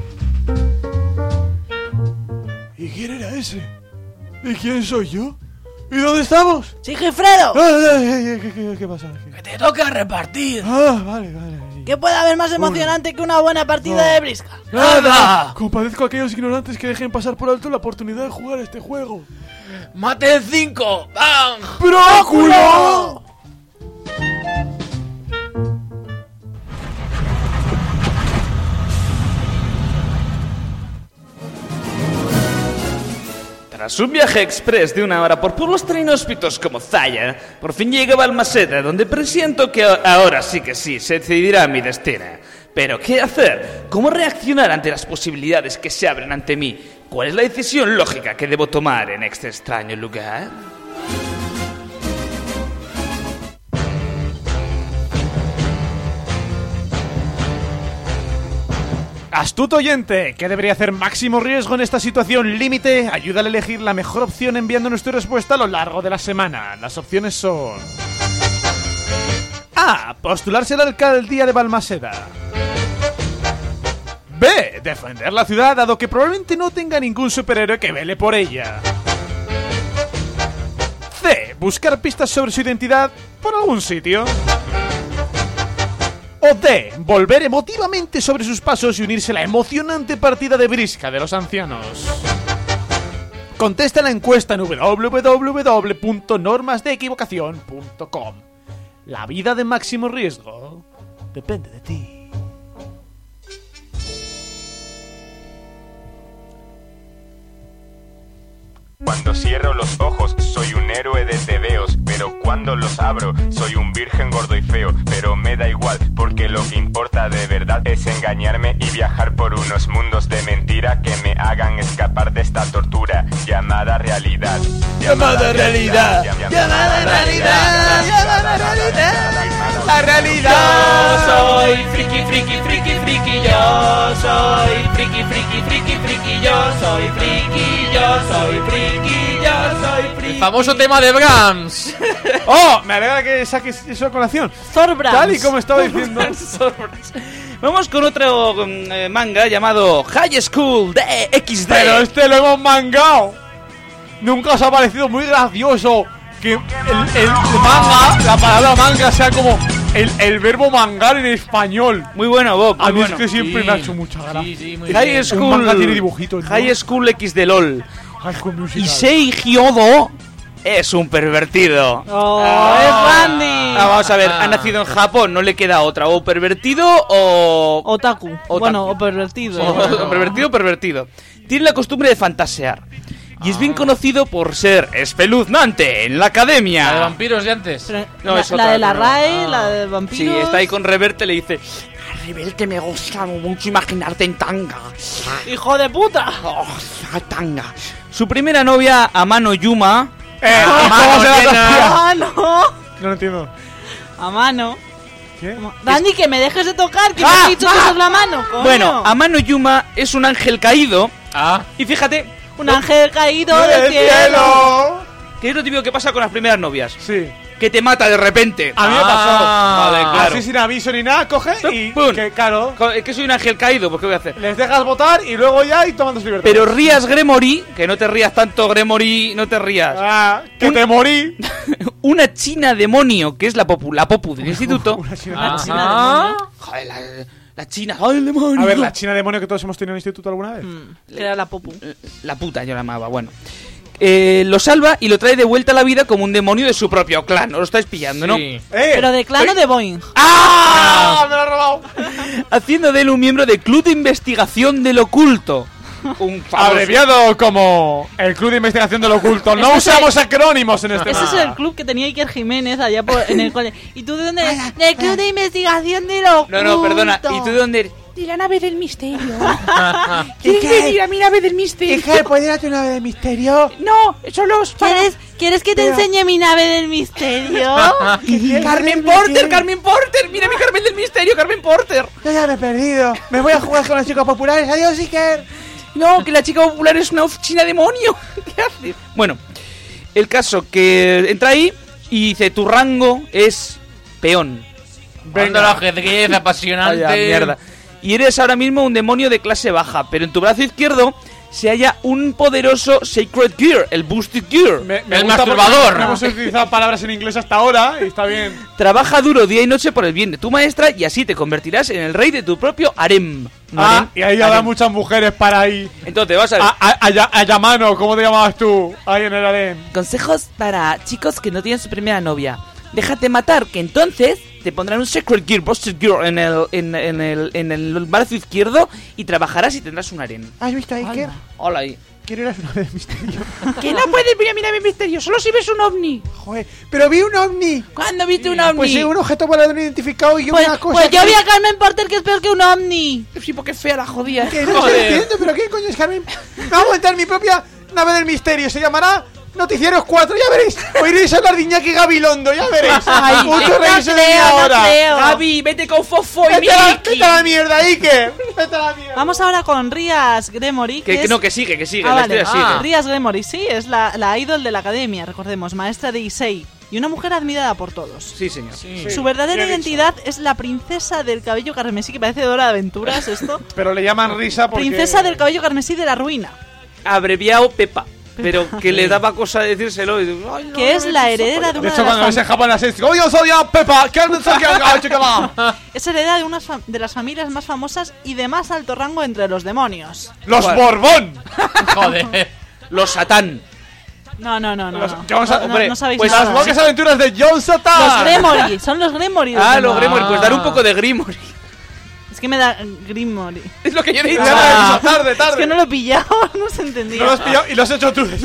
¿Y quién era ese? ¿Y quién soy yo? ¿Y dónde estamos? ¡Sigifredo! Ah, ¿Qué, qué, qué, qué pasa? ¡Que te toca repartir! Ah, vale, vale. ¿Qué puede haber más emocionante que una buena partida No. de brisca? ¡Nada! Compadezco a aquellos ignorantes que dejen pasar por alto la oportunidad de jugar a este juego. ¡Maten cinco! ¡Bam! ¡Bróculo! Tras un viaje express de una hora por pueblos tan inhóspitos como Zaya, por fin llegué a Balmaseda, donde presiento que ahora sí que sí se decidirá mi destino. Pero, ¿qué hacer? ¿Cómo reaccionar ante las posibilidades que se abren ante mí? ¿Cuál es la decisión lógica que debo tomar en este extraño lugar? Astuto oyente, ¿qué debería hacer Máximo Riesgo en esta situación límite? Ayúdale a elegir la mejor opción enviándonos tu respuesta a lo largo de la semana. Las opciones son... A. Postularse a la alcaldía de Balmaseda. B. Defender la ciudad dado que probablemente no tenga ningún superhéroe que vele por ella. C. Buscar pistas sobre su identidad por algún sitio. O D. Volver emotivamente sobre sus pasos y unirse a la emocionante partida de brisca de los ancianos. Contesta la encuesta en doble u doble u doble u punto normas de equivocación punto com. La vida de Máximo Riesgo depende de ti. Cuando cierro los ojos soy un héroe de tebeos, pero cuando los abro soy un virgen gordo y feo. Pero me da igual porque lo que importa de verdad es engañarme y viajar por unos mundos de mentira que me hagan escapar de esta tortura llamada realidad. Llamada realidad, llamada realidad, llamada realidad, la realidad. Yo soy friki, friki, friki, friki, yo soy friki, friki, friki, friki, yo soy friki, yo soy friki, yo soy friki. El famoso tema de Brahms. ¡Oh! Me alegra que saques eso a colación. Zorbrams. Tal y como estaba diciendo. Vamos con otro eh, manga llamado High School de equis de. Pero este lo hemos mangado. Nunca os ha parecido muy gracioso que el, el manga, la palabra manga sea como el, el verbo mangar en español. Muy bueno, Bob. Muy a mí bueno. es que siempre Sí. me ha hecho mucha gracia. Sí, sí, muy High bien. School. Un manga tiene dibujitos, ¿no? High School X de LOL. High School Musical. Issei Hyodo es un pervertido. ¡Oh, Ah. es Randy! Ah, vamos a ver, ha nacido en Japón, no le queda otra. O pervertido o... Otaku. Otaku. Bueno, o pervertido. O, o pervertido o pervertido. Tiene la costumbre de fantasear. Y es bien conocido por ser espeluznante en la academia. La de vampiros de antes. Pero No, la, es la otra, de la no. RAE, Ah. la de vampiros. Sí, está ahí con Reverte, le dice... A Reverte me gusta mucho imaginarte en tanga. ¡Hijo de puta! Oh, tanga. Su primera novia, Amano Yuma... Eh, Ah, ¿cómo se no, llama? ¡A mano! No lo entiendo. A mano. ¿Qué? Randy, que me dejes de tocar, que Ah, me has dicho que ah. eso es la mano, coño. Bueno, Amano Yuma es un ángel caído. Ah. Y fíjate... Un ángel caído ¡Del del cielo. cielo! ¿Qué es lo típico que pasa con las primeras novias? Sí. Que te mata de repente. A mí me Ah. pasó. Vale, claro. Así sin aviso ni nada, coge y Pum. que claro, Co- Es que soy un ángel caído, pues ¿qué voy a hacer? les dejas votar y luego ya y tomando su libertad. Pero rías Gremory, que no te rías tanto Gremory, no te rías. Ah, que Un- te morí. Una china demonio, que es la popu, la popu del instituto. Una china Una demonio. china Ajá. demonio. Joder, la, la china, ay, el demonio. A ver, la china demonio que todos hemos tenido en el instituto alguna vez. Mm, que era la popu. La puta, yo la amaba, bueno. Eh, lo salva y lo trae de vuelta a la vida como un demonio de su propio clan. ¿Os lo estáis pillando, no? Sí. Eh, Pero de clan o de Boeing. ¡Ah! ¡Me lo he robado! Haciendo de él un miembro del Club de Investigación del Oculto. Un famoso- Abreviado como el Club de Investigación del Oculto. No Ese es el- usamos acrónimos en este Ese es programa. el club que tenía Iker Jiménez allá por, en el cole. ¿Y tú de dónde eres? Del club de investigación de lo No, no, perdona. ¿Y tú de dónde eres? De la nave del misterio. ¿Quieres ¿Quieres venir a mi nave del misterio? ¿puedes ir a tu nave de misterio? No, solo es para... ¿Quieres, ¿Quieres que te Pero- enseñe mi nave del misterio? Carmen Porter, Carmen Porter. Mira mi Carmen del Misterio, Carmen Porter. Yo ya me he perdido. Me voy a jugar con los chicos populares. Adiós, Iker. No, que la chica popular es una china demonio. ¿Qué hace? Bueno, el caso que entra ahí y dice, tu rango es peón. Venga, la ajedrez apasionante. Vaya mierda. Y eres ahora mismo un demonio de clase baja, pero en tu brazo izquierdo se halla un poderoso Sacred Gear, el Boosted Gear. Me, El gusta porque masturbador. No hemos utilizado palabras en inglés hasta ahora y está bien. Trabaja duro día y noche por el bien de tu maestra y así te convertirás en el rey de tu propio harem. ¿No, Ah, harem? y ahí habrá Harem. muchas mujeres para ahí. Entonces, vas a ver. A, a, a, a Yamano, ¿cómo te llamabas tú? Ahí en el harem. Consejos para chicos que no tienen su primera novia. Déjate matar, que entonces te pondrán un Secret Gear, Buster Gear en el, en, en el, en el brazo izquierdo y trabajarás y tendrás un harén. ¿Has visto a Iker? Hola ahí. Quiero ir a una de misterio. Que no puedes venir a mirar mi misterio, solo si ves un ovni. Joder, pero vi un ovni. ¿Cuándo viste un ovni? Pues sí, un objeto volador no identificado y Pues, una cosa. pues yo que- vi a Carmen Porter, que es peor que un ovni. Sí, porque es fea la jodida. Que no se entiende, pero ¿quién coño es Carmen? Me voy a montar mi propia nave del misterio. Se llamará Noticieros cuatro, ya veréis. Oiréis hablar de Iñaki Gabilondo, ya veréis. Ay, Mucho no reírse de mí creo, no ahora. creo. Gaby, vete con Fofo y Vete a la- Miki. vete a la mierda, Iker. Vete a la mierda. Vamos ahora con Rias Gremory. Que, que es- no, que sigue, que sigue, Ah, la vale. historia sigue. Rias Gremory, sí, es la, la idol de la academia, recordemos, maestra de Issei. Y una mujer admirada por todos. Sí, señor. Su verdadera identidad es la princesa del cabello carmesí, que parece Dora de Aventuras esto. Pero le llaman risa porque... Princesa del cabello carmesí de la ruina. Abreviado Pepa. Pero que le daba cosa decírselo. Y, ay, no, Que es no, la no, heredera de De una hecho, de cuando las ves en fam- Japón la serie, ¡oh, yo soy a Pepa! ¿Qué no sé qué? ¡Ay, chica! es heredera de una de las familias más famosas y de más alto rango entre los demonios. ¡Los ¿Cuál? Borbón! Joder. Los Satán. No, no, no, no. Los- no. John Sa- No, hombre, no sabéis pues nada. Las locas aventuras de John Los Satan. Gremory, son los Gremory. los Ah, los demonios. Grimory. Pues dar un poco de Grimory. Es que me da Grimory. Es lo que yo he dicho. Ya me he dicho, tarde, tarde. Es que no lo he pillado, no se entendía. No lo has pillado y lo has hecho tú.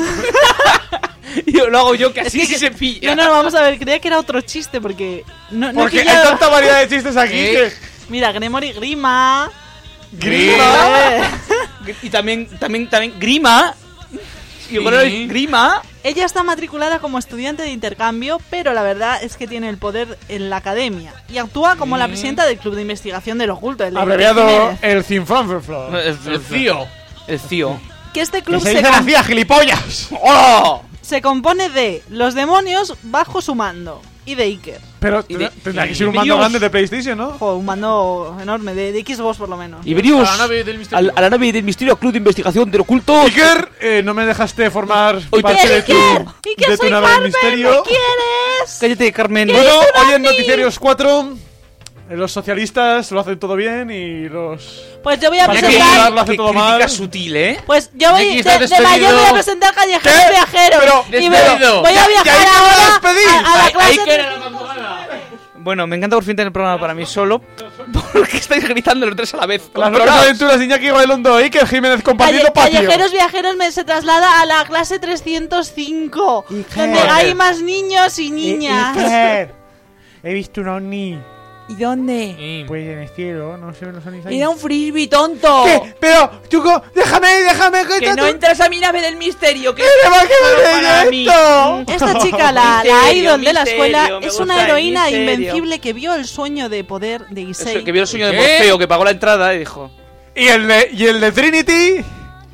Yo lo hago yo, que Es así que- sí se pilla. No, no, vamos a ver, creía que era otro chiste porque no, no he Porque hay pillado. tanta variedad de chistes aquí que... Mira, Gremory Grima. Grima. Eh. Y también, también, también, Grima. Y bueno, Sí. Grima. Ella está matriculada como estudiante de intercambio, pero la verdad es que tiene el poder en la academia y actúa como la presidenta del club de investigación del oculto. El de Abreviado Jiménez. el Cinfranflor. El, El tío. El tío. Que este Que club se se, dice com- nacía, gilipollas. ¡Oh! se compone de los demonios bajo su mando y de Iker. Pero Y de- tendrá y que ser un de mando Dios. grande de PlayStation, ¿no? Joder, un mando enorme, de, de Xbox por lo menos. Y Brius. A la nave del misterio. al- a la nave del misterio, Club de Investigación del Oculto. Iker, eh, no me dejaste formar Oye, parte de tu, Iker, Iker, de tu soy nave del Carmen, misterio. ¿me quieres? Cállate, Carmen. Bueno, hoy en Noticiarios cuatro, eh, los socialistas lo hacen todo bien y los... Pues yo voy a Parece presentar... Popular lo hace Qué todo crítica mal. sutil, ¿eh? Pues yo voy Nicky, de, estás de despedido. mayor voy a presentar Callejeros ¿Qué? Viajeros. Pero, y me- despedido. voy a Ya- viajar ya ahí me voy a ahora despedir. a, a la Ahí- clase. ahí que era la abandonada. Bueno, me encanta por fin tener el programa para mí solo. Porque estáis gritando los tres a la vez. Las locas Controlaos. aventuras de Iñaki Bailondo e Iker Jiménez compartiendo Calle- patio. Callejeros Viajeros me, se traslada a la clase trescientos cinco, donde hay más niños y niñas. Iker, he visto un ovni. ¿Y dónde? Sí. Pues en el cielo, no sé, no son ni Era un frisbee, tonto. ¿Qué? Pero, Chuco, déjame, déjame. Que está no tú- entras a mi nave del misterio. Que ¿Qué le va a quedar para de mí. esto? Esta chica, la, la Misterio, idol de la misterio, escuela, me es gusta una el heroína misterio. invencible que vio el sueño de poder de Issei. Eso, que vio el sueño de ¿Qué? Morfeo, que pagó la entrada y dijo... ¿Y el de, y el de Trinity?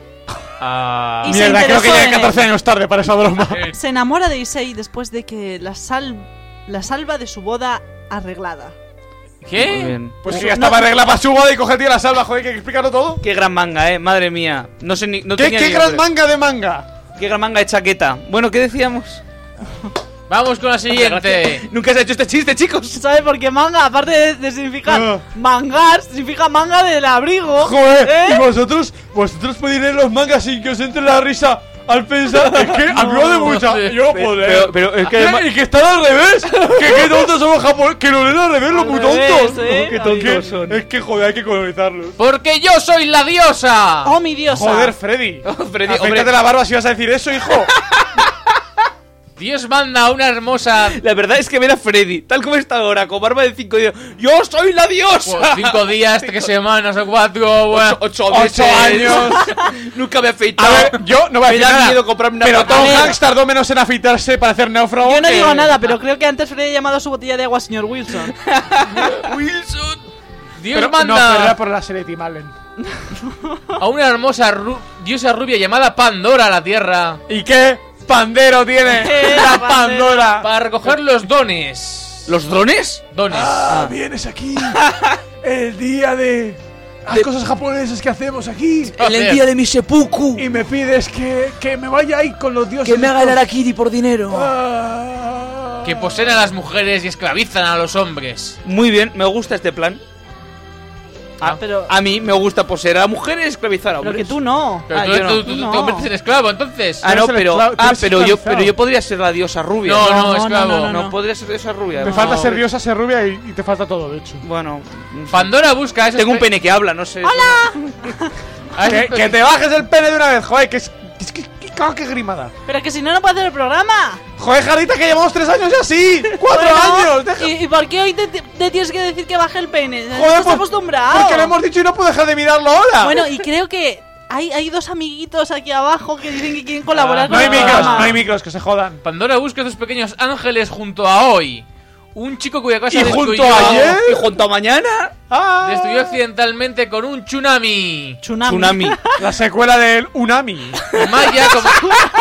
Ah. Y se Mierda, creo que interesó llegué en catorce él. años tarde para esa broma. Se enamora de Issei después de que la, sal, la salva de su boda arreglada. Muy ¿Qué? bien. Pues que ya estaba arreglada para su boda y coge el tío la salva, joder, que hay que explicarlo todo. Qué gran manga, eh, madre mía. No sé ni. No ¿Qué, tenía qué ni gran nombre. manga de manga? Qué gran manga de chaqueta. Bueno, ¿qué decíamos? Vamos con la siguiente. Nunca se ha hecho este chiste, chicos. ¿Sabes por qué manga? Aparte de, de significar Ah. mangar, significa manga del abrigo. Joder, ¿Eh? y vosotros, vosotros podéis leer los mangas sin que os entre la risa al pensar. Es que a mí me de mucha. sí. Yo no puedo leer. Pero, pero es que ¿Qué? además- Y que están al revés. Que qué tontos somos japoneses. Que lo leen al revés, los Al muy revés, tontos. ¿eh? Qué Ay, tontos Dios. son. Es que joder, hay que colonizarlos. Porque yo soy la diosa. Oh, mi diosa. Joder, Freddy. Oh, Freddy, Afeítate hombre. la barba si vas a decir eso, hijo. Dios manda a una hermosa. La verdad es que ver a Freddy, tal como está ahora, con barba de cinco días. ¡Yo soy la diosa! Pues, cinco días, tres semanas o cuatro. Bueno. Ocho, Ocho meses. años. Nunca me he afeitado. A ver, yo no voy a Me decir da nada. miedo comprarme una Pero Tom patata. Hanks tardó menos en afeitarse para hacer náufrago. Yo no que- digo nada, pero creo que antes Freddy ha llamado a su botella de agua señor Wilson. Wilson. Dios Pero, manda no, pero era por la serie Tim Allen. a una hermosa ru- diosa rubia llamada Pandora a la tierra ¿Y qué pandero tiene Eh, la Pandora. Pandora? para recoger los dones. ¿Los drones? Dones. Ah, vienes aquí. El día de las cosas japonesas que hacemos aquí. En el día de mi seppuku. Y me pides que, que me vaya ahí con los dioses. Que me haga el estos. harakiri por dinero. Ah. Que poseen a las mujeres y esclavizan a los hombres. Muy bien, me gusta este plan. A, pero- a mí me gusta poseer a mujeres y esclavizar a Pero hombres. que tú no. Pero Ah, tú, yo no. tú- tú- tú No. te conviertes en esclavo, entonces. Ah, no, eres el pero, esclavo- tú ah, eres pero yo, esclavizado. pero yo podría ser la diosa rubia. No, no, No, esclavo. no, No, no, no. podría ser diosa rubia. Te no. falta ser diosa, ser rubia y, y te falta todo, de hecho. Bueno, Pandora busca esos tengo un pe- pene que habla, no sé. a esos Que, pe- que te bajes el pene de una vez, joder, que es que, es que, que, que- que grimada. Pero que si no, no puedo hacer el programa. Joder, Jardita, que llevamos tres años ya así. ¡Cuatro Bueno, años! Deja- ¿Y, ¿Y por qué hoy te, te tienes que decir que baje el pene? Joder, Estás pues, acostumbrado. Porque lo hemos dicho y no puedo dejar de mirarlo ahora. Bueno, y creo que hay, hay dos amiguitos aquí abajo que dicen que quieren colaborar Ah, con no hay el micros, programa. no hay micros, que se jodan. Pandora busca esos pequeños ángeles junto a hoy. Un chico cuya casa ¿Y destruyó, junto a ayer? ¿Y junto a mañana? Ah, destruyó accidentalmente con un tsunami. Tsunami. Tsunami. la secuela del Unami. Maya como...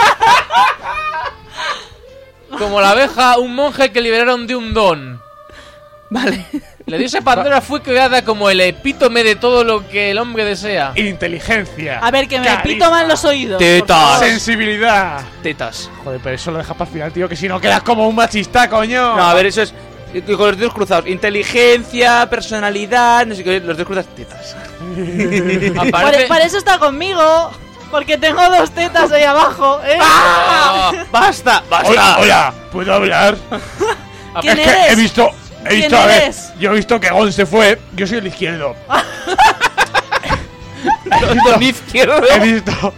como la abeja, un monje que liberaron de un don. Vale. La diosa Pandora fue creada como el epítome de todo lo que el hombre desea. Inteligencia. A ver, que me carisma, pito mal los oídos. Tetas. por favor. sensibilidad. Tetas. Joder, pero eso lo dejas para el final, tío, que si no quedas como un machista, coño. No, a ver, eso es. eh, Con los dedos cruzados. Inteligencia, personalidad, no sé qué. Los dedos cruzados, tetas. Por, Aparece... por eso está conmigo. Porque tengo dos tetas ahí abajo, ¿eh? Ah, ¡Basta! ¡Basta! Hola, hola, ¿puedo hablar? ¿Quién es que eres? he visto, he ¿Quién visto, a ver, eres? yo he visto que Gon se fue, yo soy el izquierdo. Don izquierdo. He visto,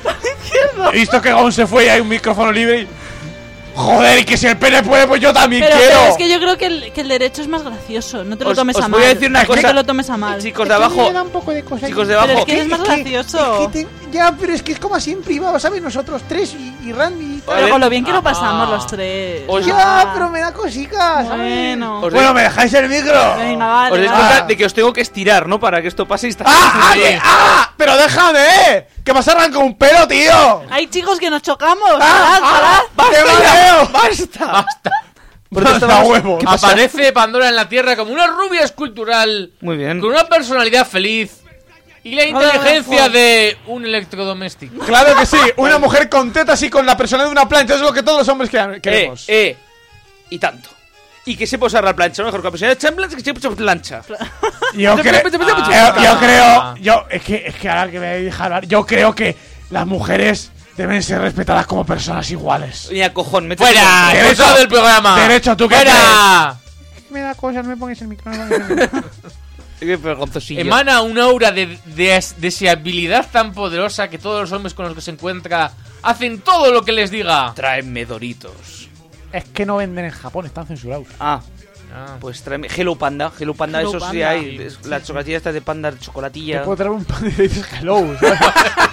he visto que Gon se fue y hay un micrófono libre y... Joder, y que si el pene puede, pues yo también Pero, quiero. pero es que yo creo que el, que el derecho es más gracioso. No te lo Os- tomes os a voy mal. a decir una No cosa. te lo tomes a mal. Chicos de abajo. Me da un poco de cosa. Chicos de Pero abajo. es que eres más gracioso. es que te- ya, pero es que es como así en privado, ¿sabes? Nosotros tres y, y Randy y tal. Pero con lo bien que lo Ah. pasamos los tres. Os- Ya, Ah. pero me da cositas. ¿sabes? Bueno. Os- Bueno, ¿me dejáis el micro? Venga, vale. Os dais vale. cuenta de que os tengo que estirar, ¿no? Para que esto pase y está. ¡Ah! ¡Ah! que- ¡Ah! ¡Pero déjame! eh! ¡Que me has arrancado un pelo, tío! Hay chicos que nos chocamos. ¡Ah! jalad, jalad. ¡Qué mareo! ¡Basta! Basta. ¿Por qué Basta, estábamos- huevo. ¿Qué pasa? Aparece Pandora en la Tierra como una rubia escultural Muy bien. con una personalidad feliz y la inteligencia de un electrodoméstico. Claro que sí, una mujer con tetas y con la personalidad de una plancha es lo que todos los hombres que- queremos. Eh, eh. Y tanto. Y que sepa usar la plancha, ¿no? Mejor que la personalidad de plancha que sepa usar plancha. Yo, cre- Ah. yo, yo creo, yo es que es que ahora que me deja hablar, yo creo que las mujeres deben ser respetadas como personas iguales. Mira, cojón, mete. ¡Fuera! Derecho. ¡Expulsado del programa! Derecho, ¿tú qué ¡Fuera! Me da cosas, no me pongas el micrófono. Qué vergonzosillo. Emana un aura de, de deseabilidad tan poderosa que todos los hombres con los que se encuentra hacen todo lo que les diga. Tráeme doritos. Es que no venden en Japón, están censurados. Ah, Ah. pues tráeme. Hello Panda. Hello Panda, Hello eso sí Panda. hay. Es- la chocolatilla esta de panda, Te chocolatilla. puedo traer un pan y dices hello. ¿sabes?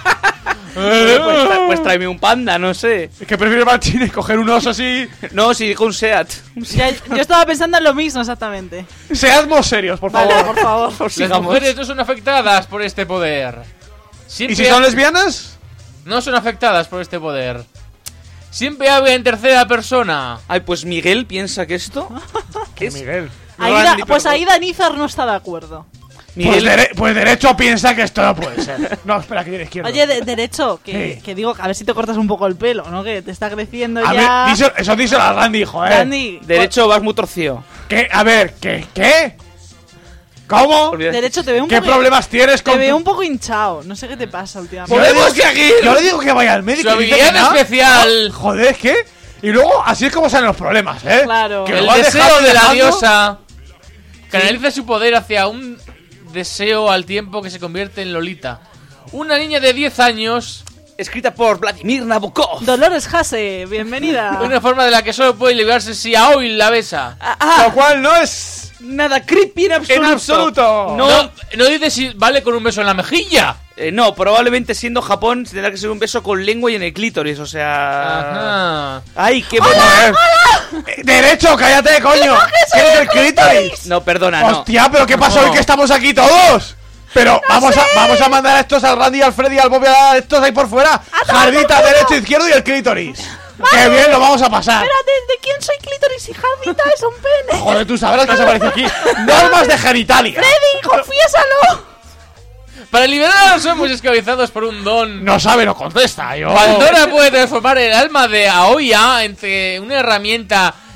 Pues, tra- pues tráeme un panda, no sé. Es que prefiero Martínez coger un oso así. No, si dijo un Seat. Ya- yo estaba pensando en lo mismo exactamente. Seamos serios, por favor. Vale, por favor. Pues Las sigamos. mujeres no son afectadas por este poder. ¿Y Siempre si son lesbianas? no son afectadas por este poder. Siempre habla en tercera persona. Ay, pues Miguel piensa que esto. Que es Miguel. Ahí Randy, da- pues perdón. ahí Danizar no está de acuerdo. Pues, Miguel. dere- pues derecho piensa que esto no puede ser. No, espera, que tiene izquierda. Oye, de- derecho, que, Sí. que digo, a ver si te cortas un poco el pelo, ¿no? Que te está creciendo A ya. ver, díselo- eso díselo a Randy, joder. Randy, Derecho, vas muy torcido. ¿Qué? A ver, ¿qué? ¿Qué? ¿Cómo? Olvídate. derecho te veo un ¿Qué poco. problemas tienes Te con veo tu- un poco hinchado. No sé qué te pasa últimamente. Yo le digo ¡Podemos que- seguir! Yo le digo que vaya al médico. Su y dice que habilidad no. especial. Joder, ¿qué? Y luego, así es como salen los problemas, ¿eh? Claro. Que lo El vas deseo dejando, de la dejando. diosa canaliza su poder hacia un deseo al tiempo que se convierte en Lolita. Una niña de diez años, Escrita por Vladimir Nabokov. Dolores Hase, bienvenida. una forma de la que solo puede librarse si Aoi la besa. Lo cual no es Nada creepy en absoluto. en absoluto. No. No, no dice si vale con un beso en la mejilla. Eh, no, probablemente siendo Japón tendrá que ser un beso con lengua y en el clítoris, o sea. Ajá. Ay, qué Joder. Eh, Derecho, cállate, coño. ¿Qué es el clítoris? No, perdona, no. Hostia, pero ¿qué pasó No. hoy que estamos aquí todos? Pero vamos a, vamos a mandar a estos al Randy, al Freddy, al Bobby, a estos ahí por fuera. Jardita, derecho, izquierdo y el clítoris. Qué bien lo vamos a pasar. Espérate, ¿de quién soy clítoris y Jardita es un pene? Joder, tú sabrás que se aparece aquí. Normas de genitalia. Freddy, confiésalo. Para liberar a los hombres esclavizados por un don, No sabe, no contesta. Yo... Pandora puede transformar el alma de Aoya entre una herramienta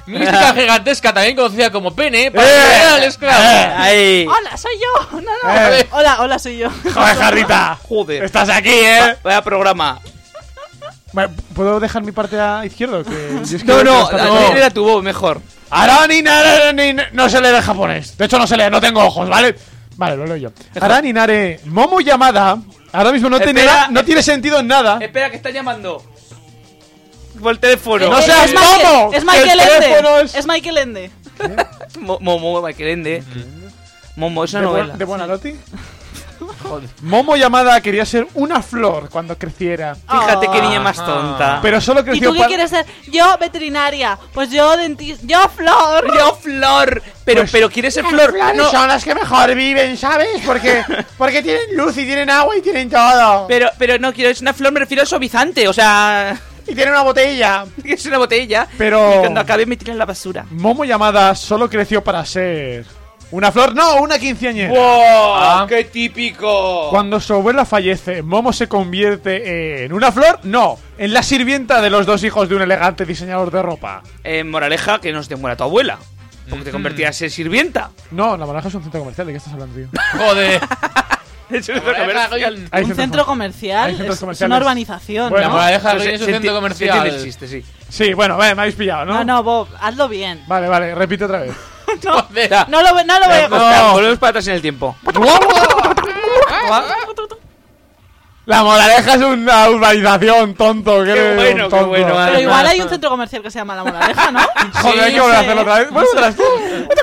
mística gigantesca, también conocida como pene, para liberar al esclavo. Ahí. Hola, soy yo. No, no. Eh. Hola, hola, soy yo. Joder, Jardita. Joder. Estás aquí, ¿eh? Vaya programa. Vale, ¿puedo dejar mi parte a izquierdo? Que yo es que No, veo no, que está todo- era tu voz mejor. Arani Nare ni- no se lee el japonés. De hecho, no se lee, no tengo ojos, ¿vale? Vale, lo leo yo. Arani Nare Momo Yamada. Ahora mismo no tiene, Espera, na- no tiene sentido en nada. Espera, que está llamando. Por el teléfono. No Eh, seas es Michael- momo. Es Michael El teléfono Ende. es- Es Michael Ende. Mo- Momo, Michael Ende. Momo, es una ¿De, novela. Bu- de Buonanotte? Momo Yamada quería ser una flor cuando creciera. Fíjate qué Ah. niña más tonta. Pero solo ¿Y creció tú qué pa- quieres ser? Yo, veterinaria. Pues yo, dentista. Yo, flor. Yo, flor. Pero, Pues- pero ¿quieres ser flor? Las flores No. son las que mejor viven, ¿sabes? Porque, porque tienen luz y tienen agua y tienen todo. Pero, pero no quiero, es una flor, me refiero a suavizante, o sea. Y tienen una botella. Es una botella. Pero- Y cuando acabe me tiran la basura. Momo Yamada solo creció para ser una flor, no, una quinceañera. ¡Wow! Ah. ¡Qué típico! Cuando su abuela fallece, Momo se convierte en una flor, no, en la sirvienta de los dos hijos de un elegante diseñador de ropa. Eh, moraleja, que no se te muera tu abuela. Porque te convertías en sirvienta. No, la Baraja es un centro comercial, ¿de qué estás hablando, tío? Joder. Es un Moraleja, comercial. Hay Un centros centro comer- comercial. hay centros Es, es comerciales. una urbanización. Bueno, La ¿no? moraleja Pues es un se- centro se comercial. entiende el chiste, sí. Sí, bueno, vale, me habéis pillado, ¿no? No, no, Bob, hazlo bien. Vale, vale, repite otra vez. Joder. Ya. No lo, ve- no lo voy a No, contar. volvemos para atrás en el tiempo. La moraleja es una urbanización, tonto. Que Qué eres bueno, un qué tonto. bueno, Pero vale. igual hay un centro comercial que se llama La Moraleja, ¿no? Joder, hay Sí, que volver a sí. hacerlo otra vez. Bueno, tras tú.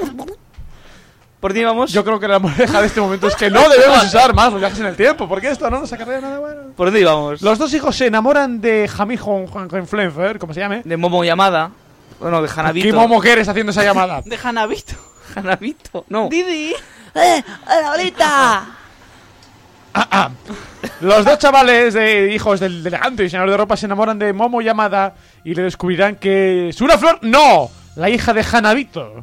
¿Por ti vamos? Yo creo que la moraleja de este momento es que no debemos usar más los viajes en el tiempo, porque esto no nos acarrea nada bueno. ¿Por dónde íbamos? Los dos hijos se enamoran de Jamijo Hohenflenfer, como se llame. De Momo Llamada. Bueno, de Hanabito. ¿Qué momo que eres haciendo esa llamada? De Hanabito. Hanabito, no. Didi. ¡Eh! ¡Abuelita! Ah, ah. Los dos chavales de hijos del elegante diseñador de ropa se enamoran de Momo Yamada y le descubrirán que es una flor. ¡No! La hija de Hanabito.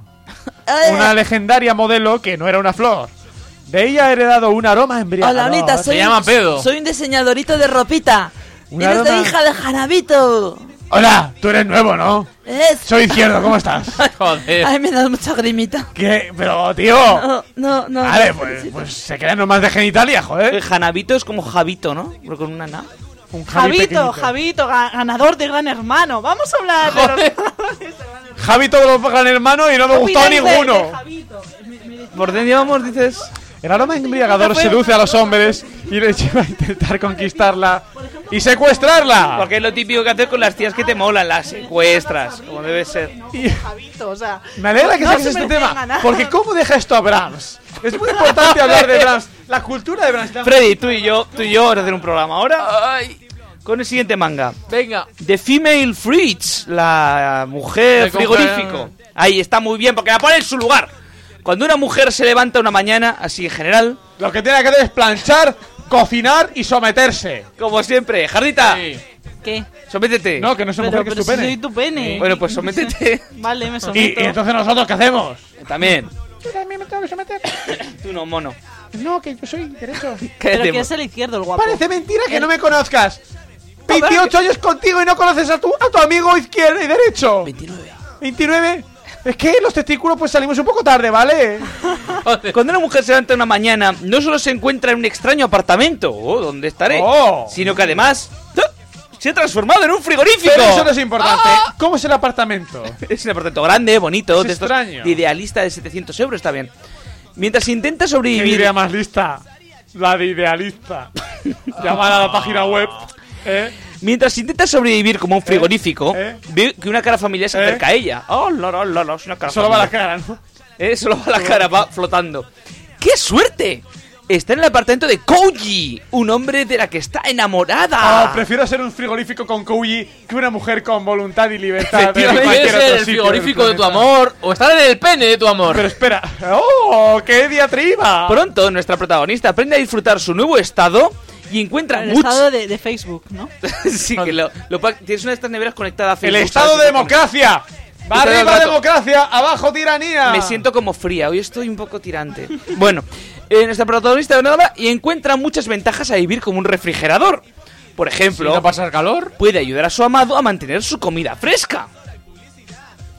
Una legendaria modelo que no era una flor. De ella ha heredado un aroma embriagador. Hola, Anita, soy, Se llama pedo. soy un diseñadorito de ropita. Un Y eres de aroma- hija de Hanabito. Hola, tú eres nuevo, ¿no? Es... Soy izquierdo, ¿cómo estás? Joder. Ay, me das mucha grimita. ¿Qué? Pero, tío. No, no, no. Vale, no pues, necesito. pues se crean nomás de genitalia, joder. El Hanabito es como Javito, ¿no? Pero con una na. Un Javi Javito, pequeñito. Javito, ga- ganador de Gran Hermano. Vamos a hablar de los... Javi todos los gran hermano y no me gustó Confidente de ninguno. Javito. Me- me- ¿Por dónde íbamos, dices? El aroma embriagador seduce a los hombres y les lleva a intentar conquistarla y secuestrarla. Porque es lo típico que haces con las tías que te molan, las secuestras, como debe ser. Y Javito, o sea... me alegra que no saques se este merecían tema, ganar. porque ¿cómo deja esto a Brahms? Es muy importante hablar de Brahms. La cultura de Brahms. Freddy, tú y yo, tú y yo vamos a hacer un programa ahora. Con el siguiente manga. Venga. The Female Fridge, la mujer De frigorífico. Ahí está muy bien, porque la pone en su lugar. Cuando una mujer se levanta una mañana, así en general, Lo que tiene que hacer es planchar, cocinar y someterse. como siempre, Jardita, Sí. ¿Qué? sométete. No, que no es una Pero, mujer que pero es tu si pene. soy tu pene. Bueno, pues sométete. Vale, me Y, someto. y entonces nosotros, ¿qué hacemos? También. Yo también me tengo que someter. Tú no, mono. No, que yo soy derecho. Pero Cállate, que es el izquierdo, el guapo. Parece mentira que no me conozcas. veintiocho años contigo y no conoces a tu, a tu amigo izquierdo y derecho. veintinueve. veintinueve. Es que los testículos pues salimos un poco tarde, ¿vale? Cuando una mujer se levanta una mañana, no solo se encuentra en un extraño apartamento, oh, ¿dónde estaré? Oh. Sino que además ¡ah! se ha transformado en un frigorífico. Pero eso no es importante. ¿Cómo es el apartamento? Es un apartamento grande, bonito, Es de estos extraño. de idealista de setecientos euros, está bien. Mientras intenta ¿Qué sobrevivir... idea más lista? La de idealista. Llamar a la página web. ¿Eh? Mientras intenta sobrevivir como un frigorífico, ¿Eh? ve que una cara familiar se ¿Eh? acerca a ella. Oh, la, la, la, la, es una cara Solo va la familiar. cara, ¿no? Eh, solo va la cara, va flotando. ¡Qué suerte! Está en el apartamento de Koji, un hombre de la que está enamorada. Oh, prefiero ser un frigorífico con Kouyi que una mujer con voluntad y libertad. de Efectivamente. cualquier ¿Quieres ser otro el sitio frigorífico del de tu planeta. amor o estar en el pene de tu amor? Pero espera. ¡Oh! ¡Qué diatriba! Pronto, nuestra protagonista aprende a disfrutar su nuevo estado y encuentra El mucho... estado de, de Facebook, ¿no? sí, que lo, lo pa- tienes una de estas neveras conectada a ¡El Facebook. estado ¿sabes? de democracia! ¡Va Todo el arriba rato. democracia! ¡Abajo tiranía! Me siento como fría, hoy estoy un poco tirante. Bueno, eh, nuestra protagonista nada y encuentra muchas ventajas a vivir como un refrigerador. Por ejemplo, ¿No pasar calor? puede ayudar a su amado a mantener su comida fresca.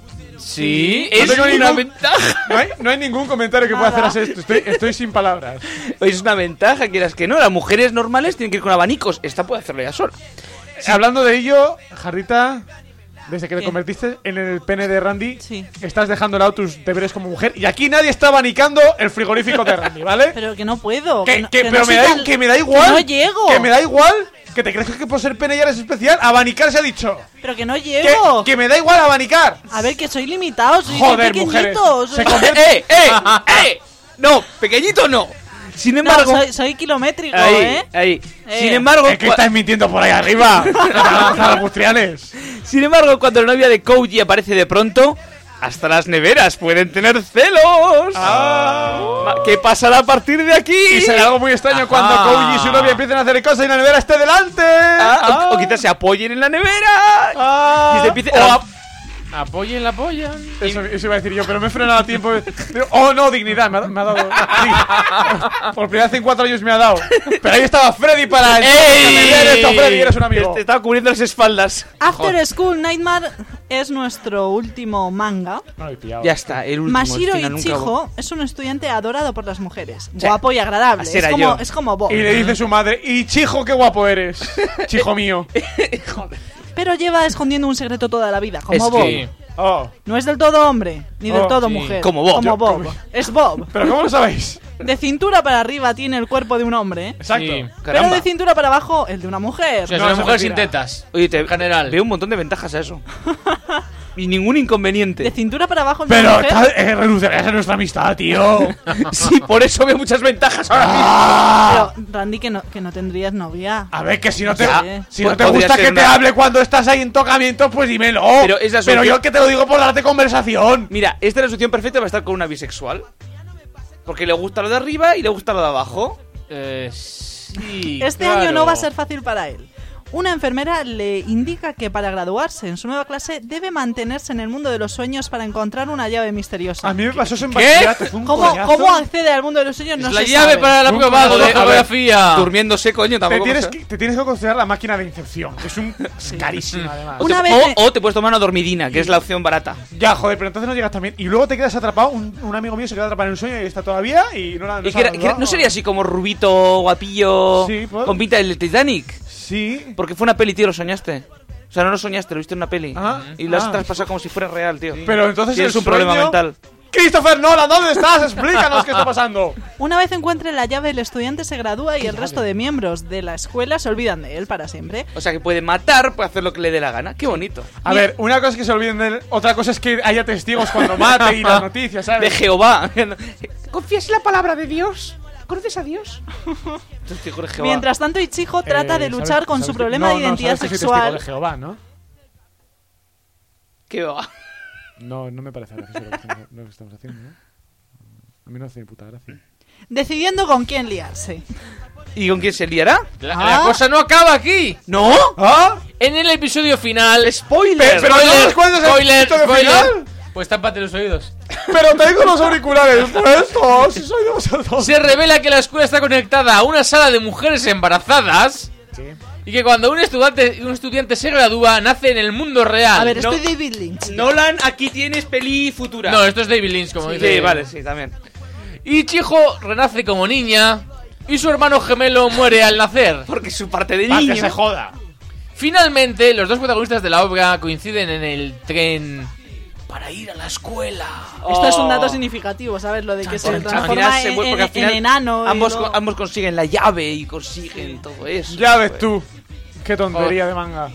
Sí, No es tengo una ningún- ventaja. No hay, no hay ningún comentario que pueda hacer Nada. hacer esto. Estoy, estoy sin palabras. Es una ventaja, quieras que no. Las mujeres normales tienen que ir con abanicos. Esta puede hacerlo ya sola. Hablando de ello, Jarrita, desde que te ¿Qué? convertiste en el pene de Randy, Sí. estás dejando de lado tus deberes como mujer. Y aquí nadie está abanicando el frigorífico de Randy, ¿vale? Pero que no puedo. que, no- que- que pero no me soy da, tan- que me da igual. Que no llego. Que me da igual. Que te crees que por ser pene ya eres especial. Abanicar se ha dicho. Pero que no Que, llego. que me da igual abanicar. A ver, que soy limitado. Soy Joder, soy mujeres. pequeñito. Se Soy... convierte- ¡Eh, eh, eh! No, pequeñito no. Sin No, embargo... soy, soy kilométrico, ahí, ¿eh? ahí. Eh. Sin embargo... Es que cua- estás mintiendo por ahí arriba. Las bustrianes. Sin embargo, cuando la novia de Koji aparece de pronto, hasta las neveras pueden tener celos. Ma- ¿Qué pasará a partir de aquí? Y será algo muy extraño cuando Ajá. Koji y su novia empiecen a hacer cosas y la nevera esté delante. Ah, o, o quizás se apoyen en la nevera. Ah. Y se empiece O a- a- Apoyen la polla. Eso, eso iba a decir yo, pero me he frenado a tiempo. Oh, no, dignidad, me ha, me ha dado. Sí. Por primera vez en cuatro años me ha dado. Pero ahí estaba Freddy para. ¡Ey! Esto, Freddy, eres un amigo. Te estaba cubriendo las espaldas. After School Nightmare es nuestro último manga. Ay, pillado. Ya está, el último. Mashiro el final nunca hubo. Ichijo es un estudiante adorado por las mujeres. sea, Guapo y agradable. así Es era como, yo. es como Bob. Y le dice su madre: Y chijo, qué guapo eres. Chijo mío. Pero lleva escondiendo un secreto toda la vida, como Es Bob. que- Oh. No es del todo hombre, ni del Oh, todo sí. mujer. Como Bob. Como Yo- Bob. como- Es Bob. Pero ¿cómo lo sabéis? De cintura para arriba tiene el cuerpo de un hombre, ¿eh? Exacto. Sí. Pero Caramba. de cintura para abajo el de una mujer. O sea, es No, una eso mujer es sin mentira. tetas. Oye, te En general. veo un montón de ventajas a eso. Y ningún inconveniente. De cintura para abajo el de Pero una mujer. tal- eh, renunciarías a nuestra amistad, tío. Sí, por eso veo muchas ventajas ahora mismo. Ah. Pero, Randy, que no, que no tendrías novia. A ver, que si no te, Ya. si no Pues te podría gusta ser que te una- hable cuando estás ahí en tocamiento, pues dímelo. Pero es la Pero solución. yo que te lo digo por darte conversación. Mira, esta es la solución perfecta para estar con una bisexual. Porque le gusta lo de arriba y le gusta lo de abajo. Eh, sí. Este claro. año no va a ser fácil para él. Una enfermera le indica que para graduarse en su nueva clase debe mantenerse en el mundo de los sueños para encontrar una llave misteriosa. A mí me pasó eso en ¿Qué? bachillerato. fue un ¿Cómo, coñazo. ¿Cómo accede al mundo de los sueños? No Es la se llave sabe. para la Un prueba coñazo. de A ver, geografía. Durmiéndose, coño, Te tampoco tienes, pasa. que, te tienes que considerar la máquina de incepción. Es un es carísima, además. O, Una te, vez o- me- o te puedes tomar una dormidina, que es la opción barata. Ya, joder, pero entonces no llegas también. Y luego te quedas atrapado. Un, un amigo mío se queda atrapado en un sueño y está todavía. Y no, la- no Y se que ha era- que graduado. ¿No sería así como rubito, guapillo, Sí, pues. con pinta del Titanic? Sí. Porque fue una peli, tío, lo soñaste. O sea, no lo soñaste, lo viste en una peli. Ah, y lo has ah. traspasado como si fuera real, tío. Pero entonces Tienes el un problema sueño- mental. Christopher Nolan, ¿dónde estás? Explícanos qué está pasando. Una vez encuentre la llave, el estudiante se gradúa y el resto de miembros de la escuela se olvidan de él para siempre. O sea, que puede matar, puede hacer lo que le dé la gana. Qué bonito. A ver, una cosa es que se olviden de él, otra cosa es que haya testigos cuando mate y las noticias, De ¿sabes? Jehová. ¿Confías en la palabra de Dios? ¿Conoces a Dios? Testigo de Jehová. Mientras tanto, Ichijo trata Eh, de luchar ¿sabes- con sabes su que- problema no, de no, identidad sabes que soy testigo sexual. de Jehová, ¿no? ¿Qué va? No, no me parece gracioso lo que estamos, lo que estamos haciendo, ¿no? A mí no hace ni puta gracia. Decidiendo con quién liarse. ¿Y con quién se liará? La, Ah. la cosa no acaba aquí. ¿No? ¿Ah? En el episodio final. ¡Spoiler! Pero no spoiler, nos cuentes el spoiler, episodio spoiler. final. Pues tápate los oídos. Pero tengo los auriculares puestos. Si soy de vosotros. Se revela que la escuela está conectada a una sala de mujeres embarazadas. Sí. Y que cuando un estudiante, un estudiante se gradúa, nace en el mundo real. A ver, no. estoy David Lynch. Nolan, aquí tienes peli futura. No, esto es David Lynch, como sí, dice. sí, vale, sí, también. Y Chijo renace como niña. Y su hermano gemelo muere al nacer. Porque su parte de Para niño. que se joda. Finalmente, los dos protagonistas de la obra coinciden en el tren para ir a la escuela. Esto es un Oh. dato significativo, ¿sabes? Lo de que se Al transforma final se en, vuelve- porque en- al final en enano. y ambos, luego- co- ambos consiguen la llave y consiguen todo eso. Ya ves tú. Qué tontería de manga.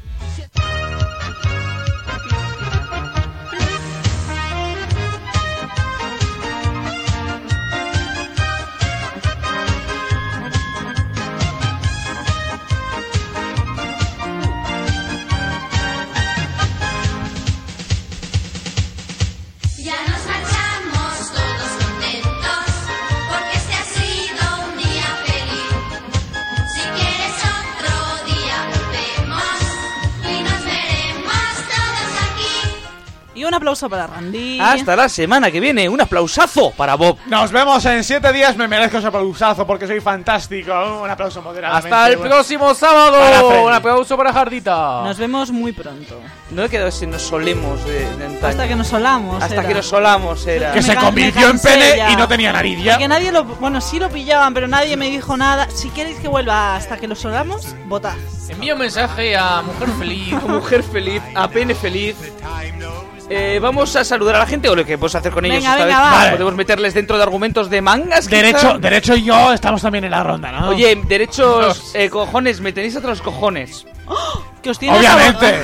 Ya nos marchamos todos contentos, porque este ha sido un día feliz. Si quieres otro día volvemos, Y un aplauso para Randy. Hasta la semana que viene. Un aplausazo para Bob. Nos vemos en siete días. Me merezco ese aplausazo porque soy fantástico. Un aplauso moderadamente. Hasta el bueno. próximo sábado. Un aplauso para Jardita. Nos vemos muy pronto. No he quedado si nos solemos de, de antaño. Hasta que nos solamos. Hasta era. que nos solamos era. Que Me se can- convirtió me en cansé pene ya. y no tenía nariz ya. Que nadie lo. Bueno, sí lo pillaban, pero nadie me dijo nada. Si queréis que vuelva hasta que lo solamos, votad. Envío un mensaje a Mujer Feliz. A Mujer Feliz, a Pene Feliz. Eh, vamos a saludar a la gente o lo que podemos hacer con ellos Venga, esta venga, vez. va. Vale. Podemos meterles dentro de argumentos de mangas. quizá? Derecho, derecho y yo estamos también en la ronda, ¿no? Oye, derechos, eh, cojones, me tenéis hasta los cojones. Que os tiene obviamente.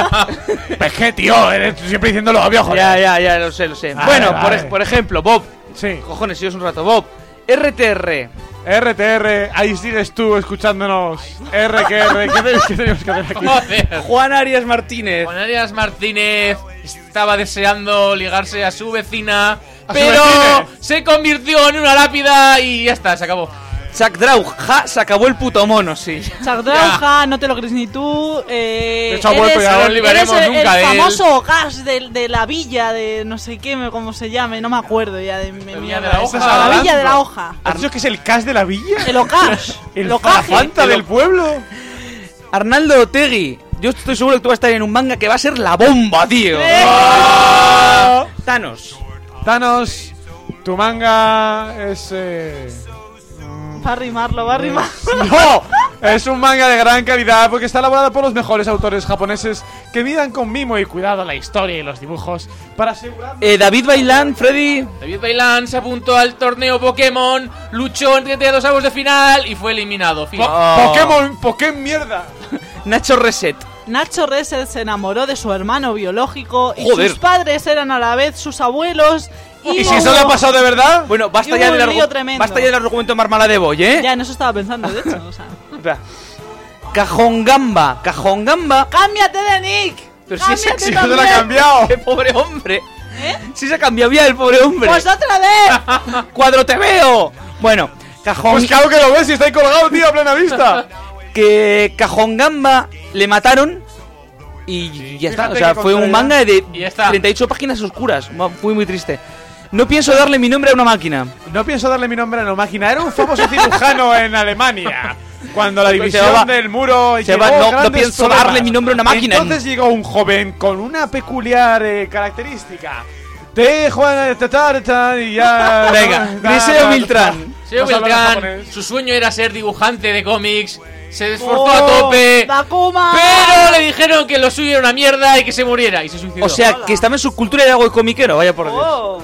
Es que, tío, eres siempre diciendo lo obvio, joder. Ya, ya, ya, lo sé, lo sé. Vale, bueno, vale. Por, por ejemplo, Bob. Sí. Cojones, si un rato. Bob. R T R. R T R, ahí sigues tú escuchándonos. R que R, ¿qué tenemos que tenemos que hacer aquí? Joder. Juan Arias Martínez. Juan Arias Martínez estaba deseando ligarse a su vecina, ¿A su pero vecina? se convirtió en una lápida y ya está, se acabó. Chuck Draug, ja, se acabó el puto mono, sí. Chagdrauja, no te lo crees ni tú. Eh, De hecho, ha vuelto eres, y ahora no liberemos eres el, nunca el de él. famoso gas de, de la villa, de no sé qué, cómo se llame, no me acuerdo ya de mi La mierda villa de la esa. hoja. La villa de la hoja. ¿Has dicho que es el cas de la villa? El ocash. El el ocaje. fanta del pueblo. Arnaldo Otegui. Yo estoy seguro que tú vas a estar en un manga que va a ser la bomba, tío. ¡Eh! ¡Oh! Thanos. Thanos, tu manga es... Eh... Va a rimarlo, va a rimar. ¡No! Es un manga de gran calidad porque está elaborado por los mejores autores japoneses que midan con mimo y cuidado la historia y los dibujos para asegurar... Eh, David Bailán, Freddy. David Bailán se apuntó al torneo Pokémon, luchó entre dos avos de final y fue eliminado. Fin. Po- Oh. Pokémon, Pokémon mierda. Nacho Reset. Nacho Reset se enamoró de su hermano biológico y Joder. sus padres eran a la vez sus abuelos. Y, ¿Y si eso le ha pasado de verdad? Bueno, basta Y ya hubo del un lío argu- tremendo. basta ya del argumento Marmala de Boy, ¿eh? Ya en eso estaba pensando, de hecho. O sea. Espera. Cajongamba. Cajongamba. ¡Cámbiate de nick! Pero si se, ¡Cámbiate si Se lo ha también! cambiado. ¡Qué pobre hombre! ¿Eh? Si se ha cambiado ya el pobre hombre. ¡Pues otra vez! ¡Cuadro te veo! Bueno, Cajón... Pues claro que lo ves si está ahí colgado, tío, a plena vista. que Cajongamba le mataron y ya está. fíjate O sea, qué fue un contrariedad. manga de Y ya está. treinta y ocho páginas oscuras. Fue muy triste. No pienso darle mi nombre a una máquina. No pienso darle mi nombre a la máquina. Era un famoso cirujano en Alemania. Cuando la Se división llamaba- del muro se llegó llama, no- no grandes pienso problemas. darle mi nombre a una máquina. Entonces llegó un joven con una peculiar eh, característica. Te Juan ta, ta, ta, y ya. Venga, Ta, Griseo ta, Miltrán. Seo No sabe Beltrán, japonés. su sueño era ser dibujante de cómics, se esforzó ¡Oh! a tope, ¡Dakuma! pero le dijeron que lo suyo era una mierda y que se muriera y se suicidó. O sea, que estaba en su cultura y era algo de comiquero. Vaya por Dios. Oh.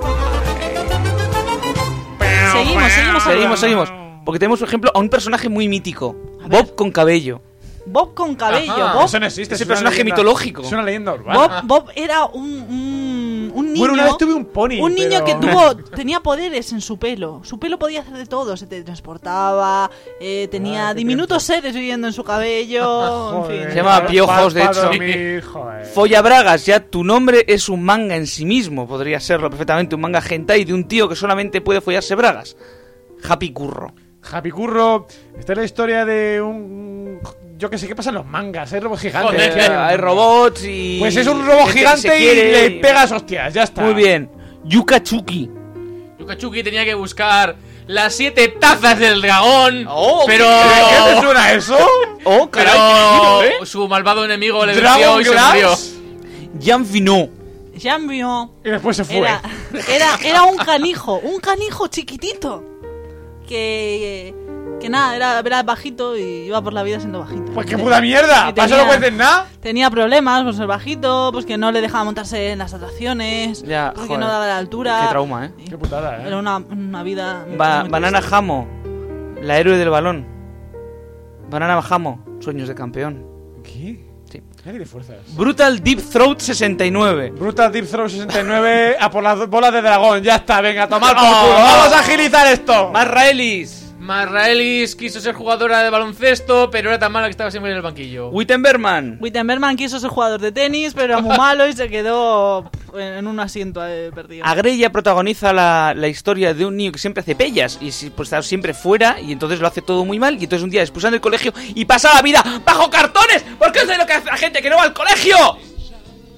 Seguimos, seguimos, Seguimos, seguimos. Porque tenemos, por ejemplo, a un personaje muy mítico. Bob con cabello. Bob con cabello. Ajá. Bob, Eso no existe. Ese es una personaje leyenda- mitológico. Es una leyenda urbana. Bob, Bob era un, un, un niño. Bueno, una vez tuve un pony. Un niño pero- que tuvo tenía poderes en su pelo. Su pelo podía hacer de todo. Se teletransportaba. Eh, tenía Ah, qué diminutos seres viviendo en su cabello. En Joder. fin. Se llama Piojos, de Pa- hecho. pa' dormir, joder. Follabragas, ya tu nombre es un manga en sí mismo. Podría serlo perfectamente un manga hentai de un tío que solamente puede follarse bragas. Happy Curro. Happy Curro. Esta es la historia de un. Yo que sé, ¿qué pasa en los mangas? Hay robots gigantes. Joder, Eh, hay robots y... Pues es un robot gente que gigante se y quiere le pegas hostias, ya está. Muy bien. Yukachuki. Yukachuki tenía que buscar las siete tazas del dragón, Oh, pero ¿Qué te suena eso? Oh, caray, pero qué giro, ¿eh? su malvado enemigo le Dragon venció y se murió. Glass. Jean Finot. Jean Vion Y después se fue. era, era, era un canijo. Un canijo chiquitito. Que. Que nada, era, era bajito y iba por la vida siendo bajito. Pues qué puta mierda. Y ¿Para eso no tenía- cuentes nada? Tenía problemas por ser bajito, pues que no le dejaba montarse en las atracciones, Ya, porque joder. no daba la altura. Qué trauma, ¿eh? Qué putada, Era eh. una, una vida. muy- Ba- muy Banana triste. Jamo. La héroe del balón. Banana Jamo. Sueños de campeón. ¿Qué? Sí. ¿Qué de fuerzas? Brutal Deep Throat sesenta y nueve. Brutal Deep Throw sesenta y nueve a por las bolas de dragón. Ya está, venga, a tomar por Oh. culo. Vamos a agilizar esto. Marraelis. Marraelis quiso ser jugadora de baloncesto, pero era tan mala que estaba siempre en el banquillo. Wittenberman. Wittenberman quiso ser jugador de tenis, pero era muy malo y se quedó pff, en un asiento eh, perdido. Agrella protagoniza la, la historia de un niño que siempre hace pellas y si- pues está siempre fuera y entonces lo hace todo muy mal y entonces un día expulsan del colegio y pasa la vida bajo cartones porque es de lo que hace la gente que no va al colegio.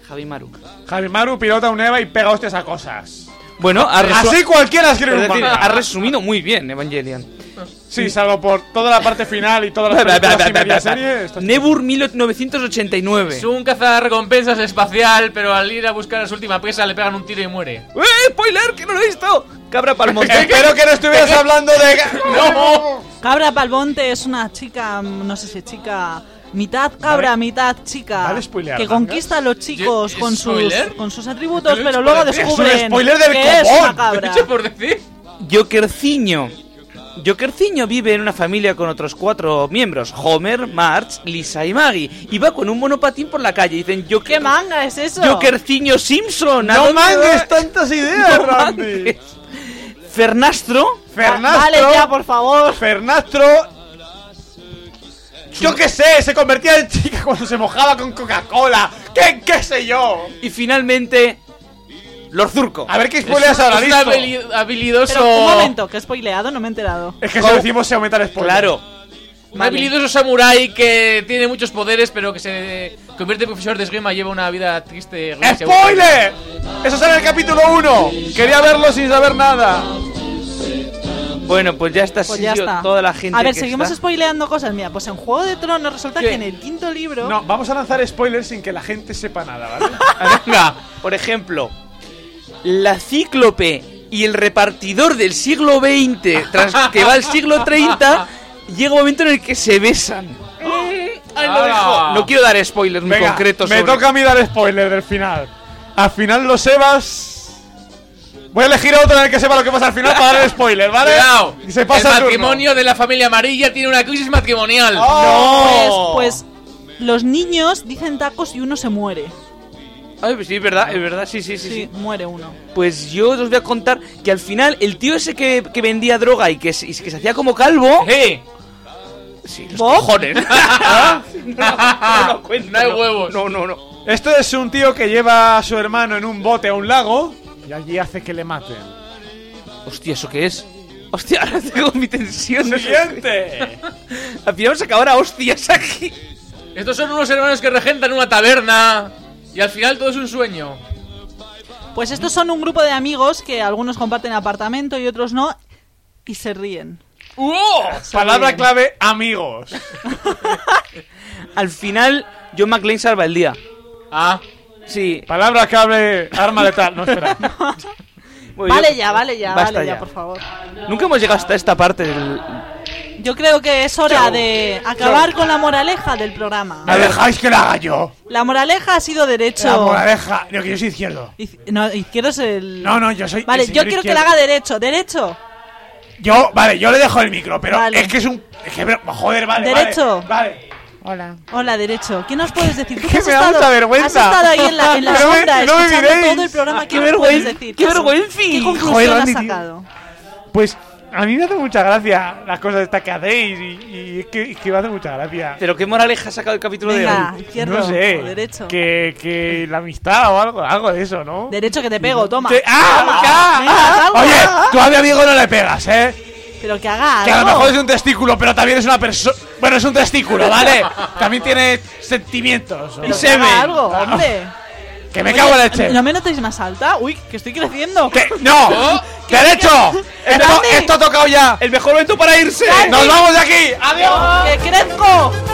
Javimaru. Javimaru pilota un EVA y pega hostias a cosas. Bueno, ha resu- así cualquiera escribe es un decir, manga. ha resumido muy bien Evangelion. Sí, salvo por toda la parte final y todas las películas y media serie. Esto es- Nebur mil novecientos ochenta y nueve. Es un cazarrecompensas espacial, pero al ir a buscar a su última presa le pegan un tiro y muere. ¡Eh, spoiler! ¡Que no lo he visto! Cabra Palmonte. Espero que no estuvieras hablando de... ¡No! Cabra Palmonte es una chica, no sé si chica, mitad cabra, Vale. mitad chica, Vale, spoilear que mangas. conquista a los chicos ¿Es con sus, spoiler? con sus atributos, ¿Es pero luego spoiler? descubren Es un spoiler del que es copón. una cabra. ¿Dicho por decir? Jokerciño. Jokerciño vive en una familia con otros cuatro miembros: Homer, Marge, Lisa y Maggie. Y va con un monopatín por la calle. Dicen: Joker, ¿Qué manga es eso? Jokerciño Simpson. ¿a No dónde mangues va? tantas ideas, No Randy. mangues. Fernastro. Fernastro. Vale ya, por favor. Fernastro. Yo qué sé, se convertía en chica cuando se mojaba con Coca-Cola. ¿Qué, qué sé yo? Y finalmente, Lord Zurko. A ver qué spoileas ahora, Es un listo. habili- habilidoso. Pero un momento, que he spoileado, no me he enterado. Es que si lo decimos se aumenta el spoiler. Claro. Un habilidoso samurái que tiene muchos poderes, pero que se convierte en profesor de esgrima y lleva una vida triste. ¡Spoiler! Eso sale en el capítulo uno. Quería verlo sin saber nada. Bueno, pues ya está, Pues ya sido está. toda la gente. A ver, que seguimos está. spoileando cosas. Mira, pues en Juego de Tronos resulta ¿Qué? que en el quinto libro... No, vamos a lanzar spoilers sin que la gente sepa nada, ¿vale? Venga, por ejemplo, la cíclope y el repartidor del siglo veinte, tras que va al siglo treinta, llega un momento en el que se besan. Ahí lo dejo. No quiero dar spoilers muy Venga, concretos. me sobre- toca a mí dar spoiler del final. Al final los Evas... Voy a elegir a otro en el que sepa lo que pasa al final para dar el spoiler, ¿vale? Cuidado. Y se pasa el el turno. matrimonio de la familia amarilla tiene una crisis matrimonial. ¡Oh! Pues, pues los niños dicen tacos y uno se muere. Ay, pues sí, es verdad, es verdad, sí, sí, sí, Sí, sí. muere uno. Pues yo os voy a contar que al final el tío ese que, que vendía droga y que, se- y que se hacía como calvo... ¡Eh! Sí, los ¿Vos? cojones. ¿Ah? No, no, no, cuento, No hay no. huevos. No, no, no. Esto es un tío que lleva a su hermano en un bote a un lago y allí hace que le maten. Hostia, ¿eso qué es? Hostia, ahora tengo mi tensión. ¡Siguiente! Al final vamos a acabar a hostias aquí. Estos son unos hermanos que regentan una taberna. Y al final todo es un sueño. Pues estos son un grupo de amigos que algunos comparten apartamento y otros no, y se ríen. ¡Uh! Palabra clave, amigos. Al final, John McClane salva el día. Ah. Sí. Palabra clave, arma letal. No, espera. Bueno, Vale yo- ya, vale ya, basta vale ya, ya. por favor. Nunca hemos llegado hasta esta parte del... Yo creo que es hora Chao. de acabar con la moraleja del programa. ¿Me dejáis que la haga yo? La moraleja ha sido derecho. La moraleja. No, que yo soy izquierdo. Iz- No, izquierdo es el... No, no, yo soy. Vale, el yo señor quiero que izquierdo. la haga derecho. ¿Derecho? Yo, vale, yo le dejo el micro, pero Vale. es que es un. Es que, joder, vale. Derecho. Vale. vale. Hola. Hola, derecho. ¿Qué nos puedes decir? Tú Que has me da estado, mucha vergüenza. has estado ahí en la, en la No me- sombra no me escuchando miréis. todo el programa. ¿Qué ¡Qué nos vergüenza! puedes decir? ¡Qué has- vergüenza! ¿Qué Joder, conclusión has Andy, tío. sacado? Pues a mí me hace mucha gracia las cosas estas que hacéis y, y es, que, es que me hace mucha gracia. ¿Pero qué moraleja ha sacado el capítulo Venga, de hoy? izquierdo No sé. o derecho. Que, que la amistad o algo, algo de eso, ¿no? Derecho que te pego, toma. Te- ¡Ah! Toma. ¡Ah! Venga, ¡Ah! algo, Oye, algo. tú a mi amigo no le pegas, ¿eh? Pero que haga Que a lo algo. mejor es un testículo, pero también es una persona. Bueno, es un testículo, ¿vale? También tiene sentimientos. Pero y que haga semen. algo, hombre. Que me Oye, cago en leche. ¿No me notáis más alta? Uy, que estoy creciendo. ¿Qué? ¡No! ¡Derecho! Esto, Randy. esto ha tocado ya. ¡El mejor momento para irse! ¡Nos vamos de aquí! ¡Adiós! ¡Que crezco!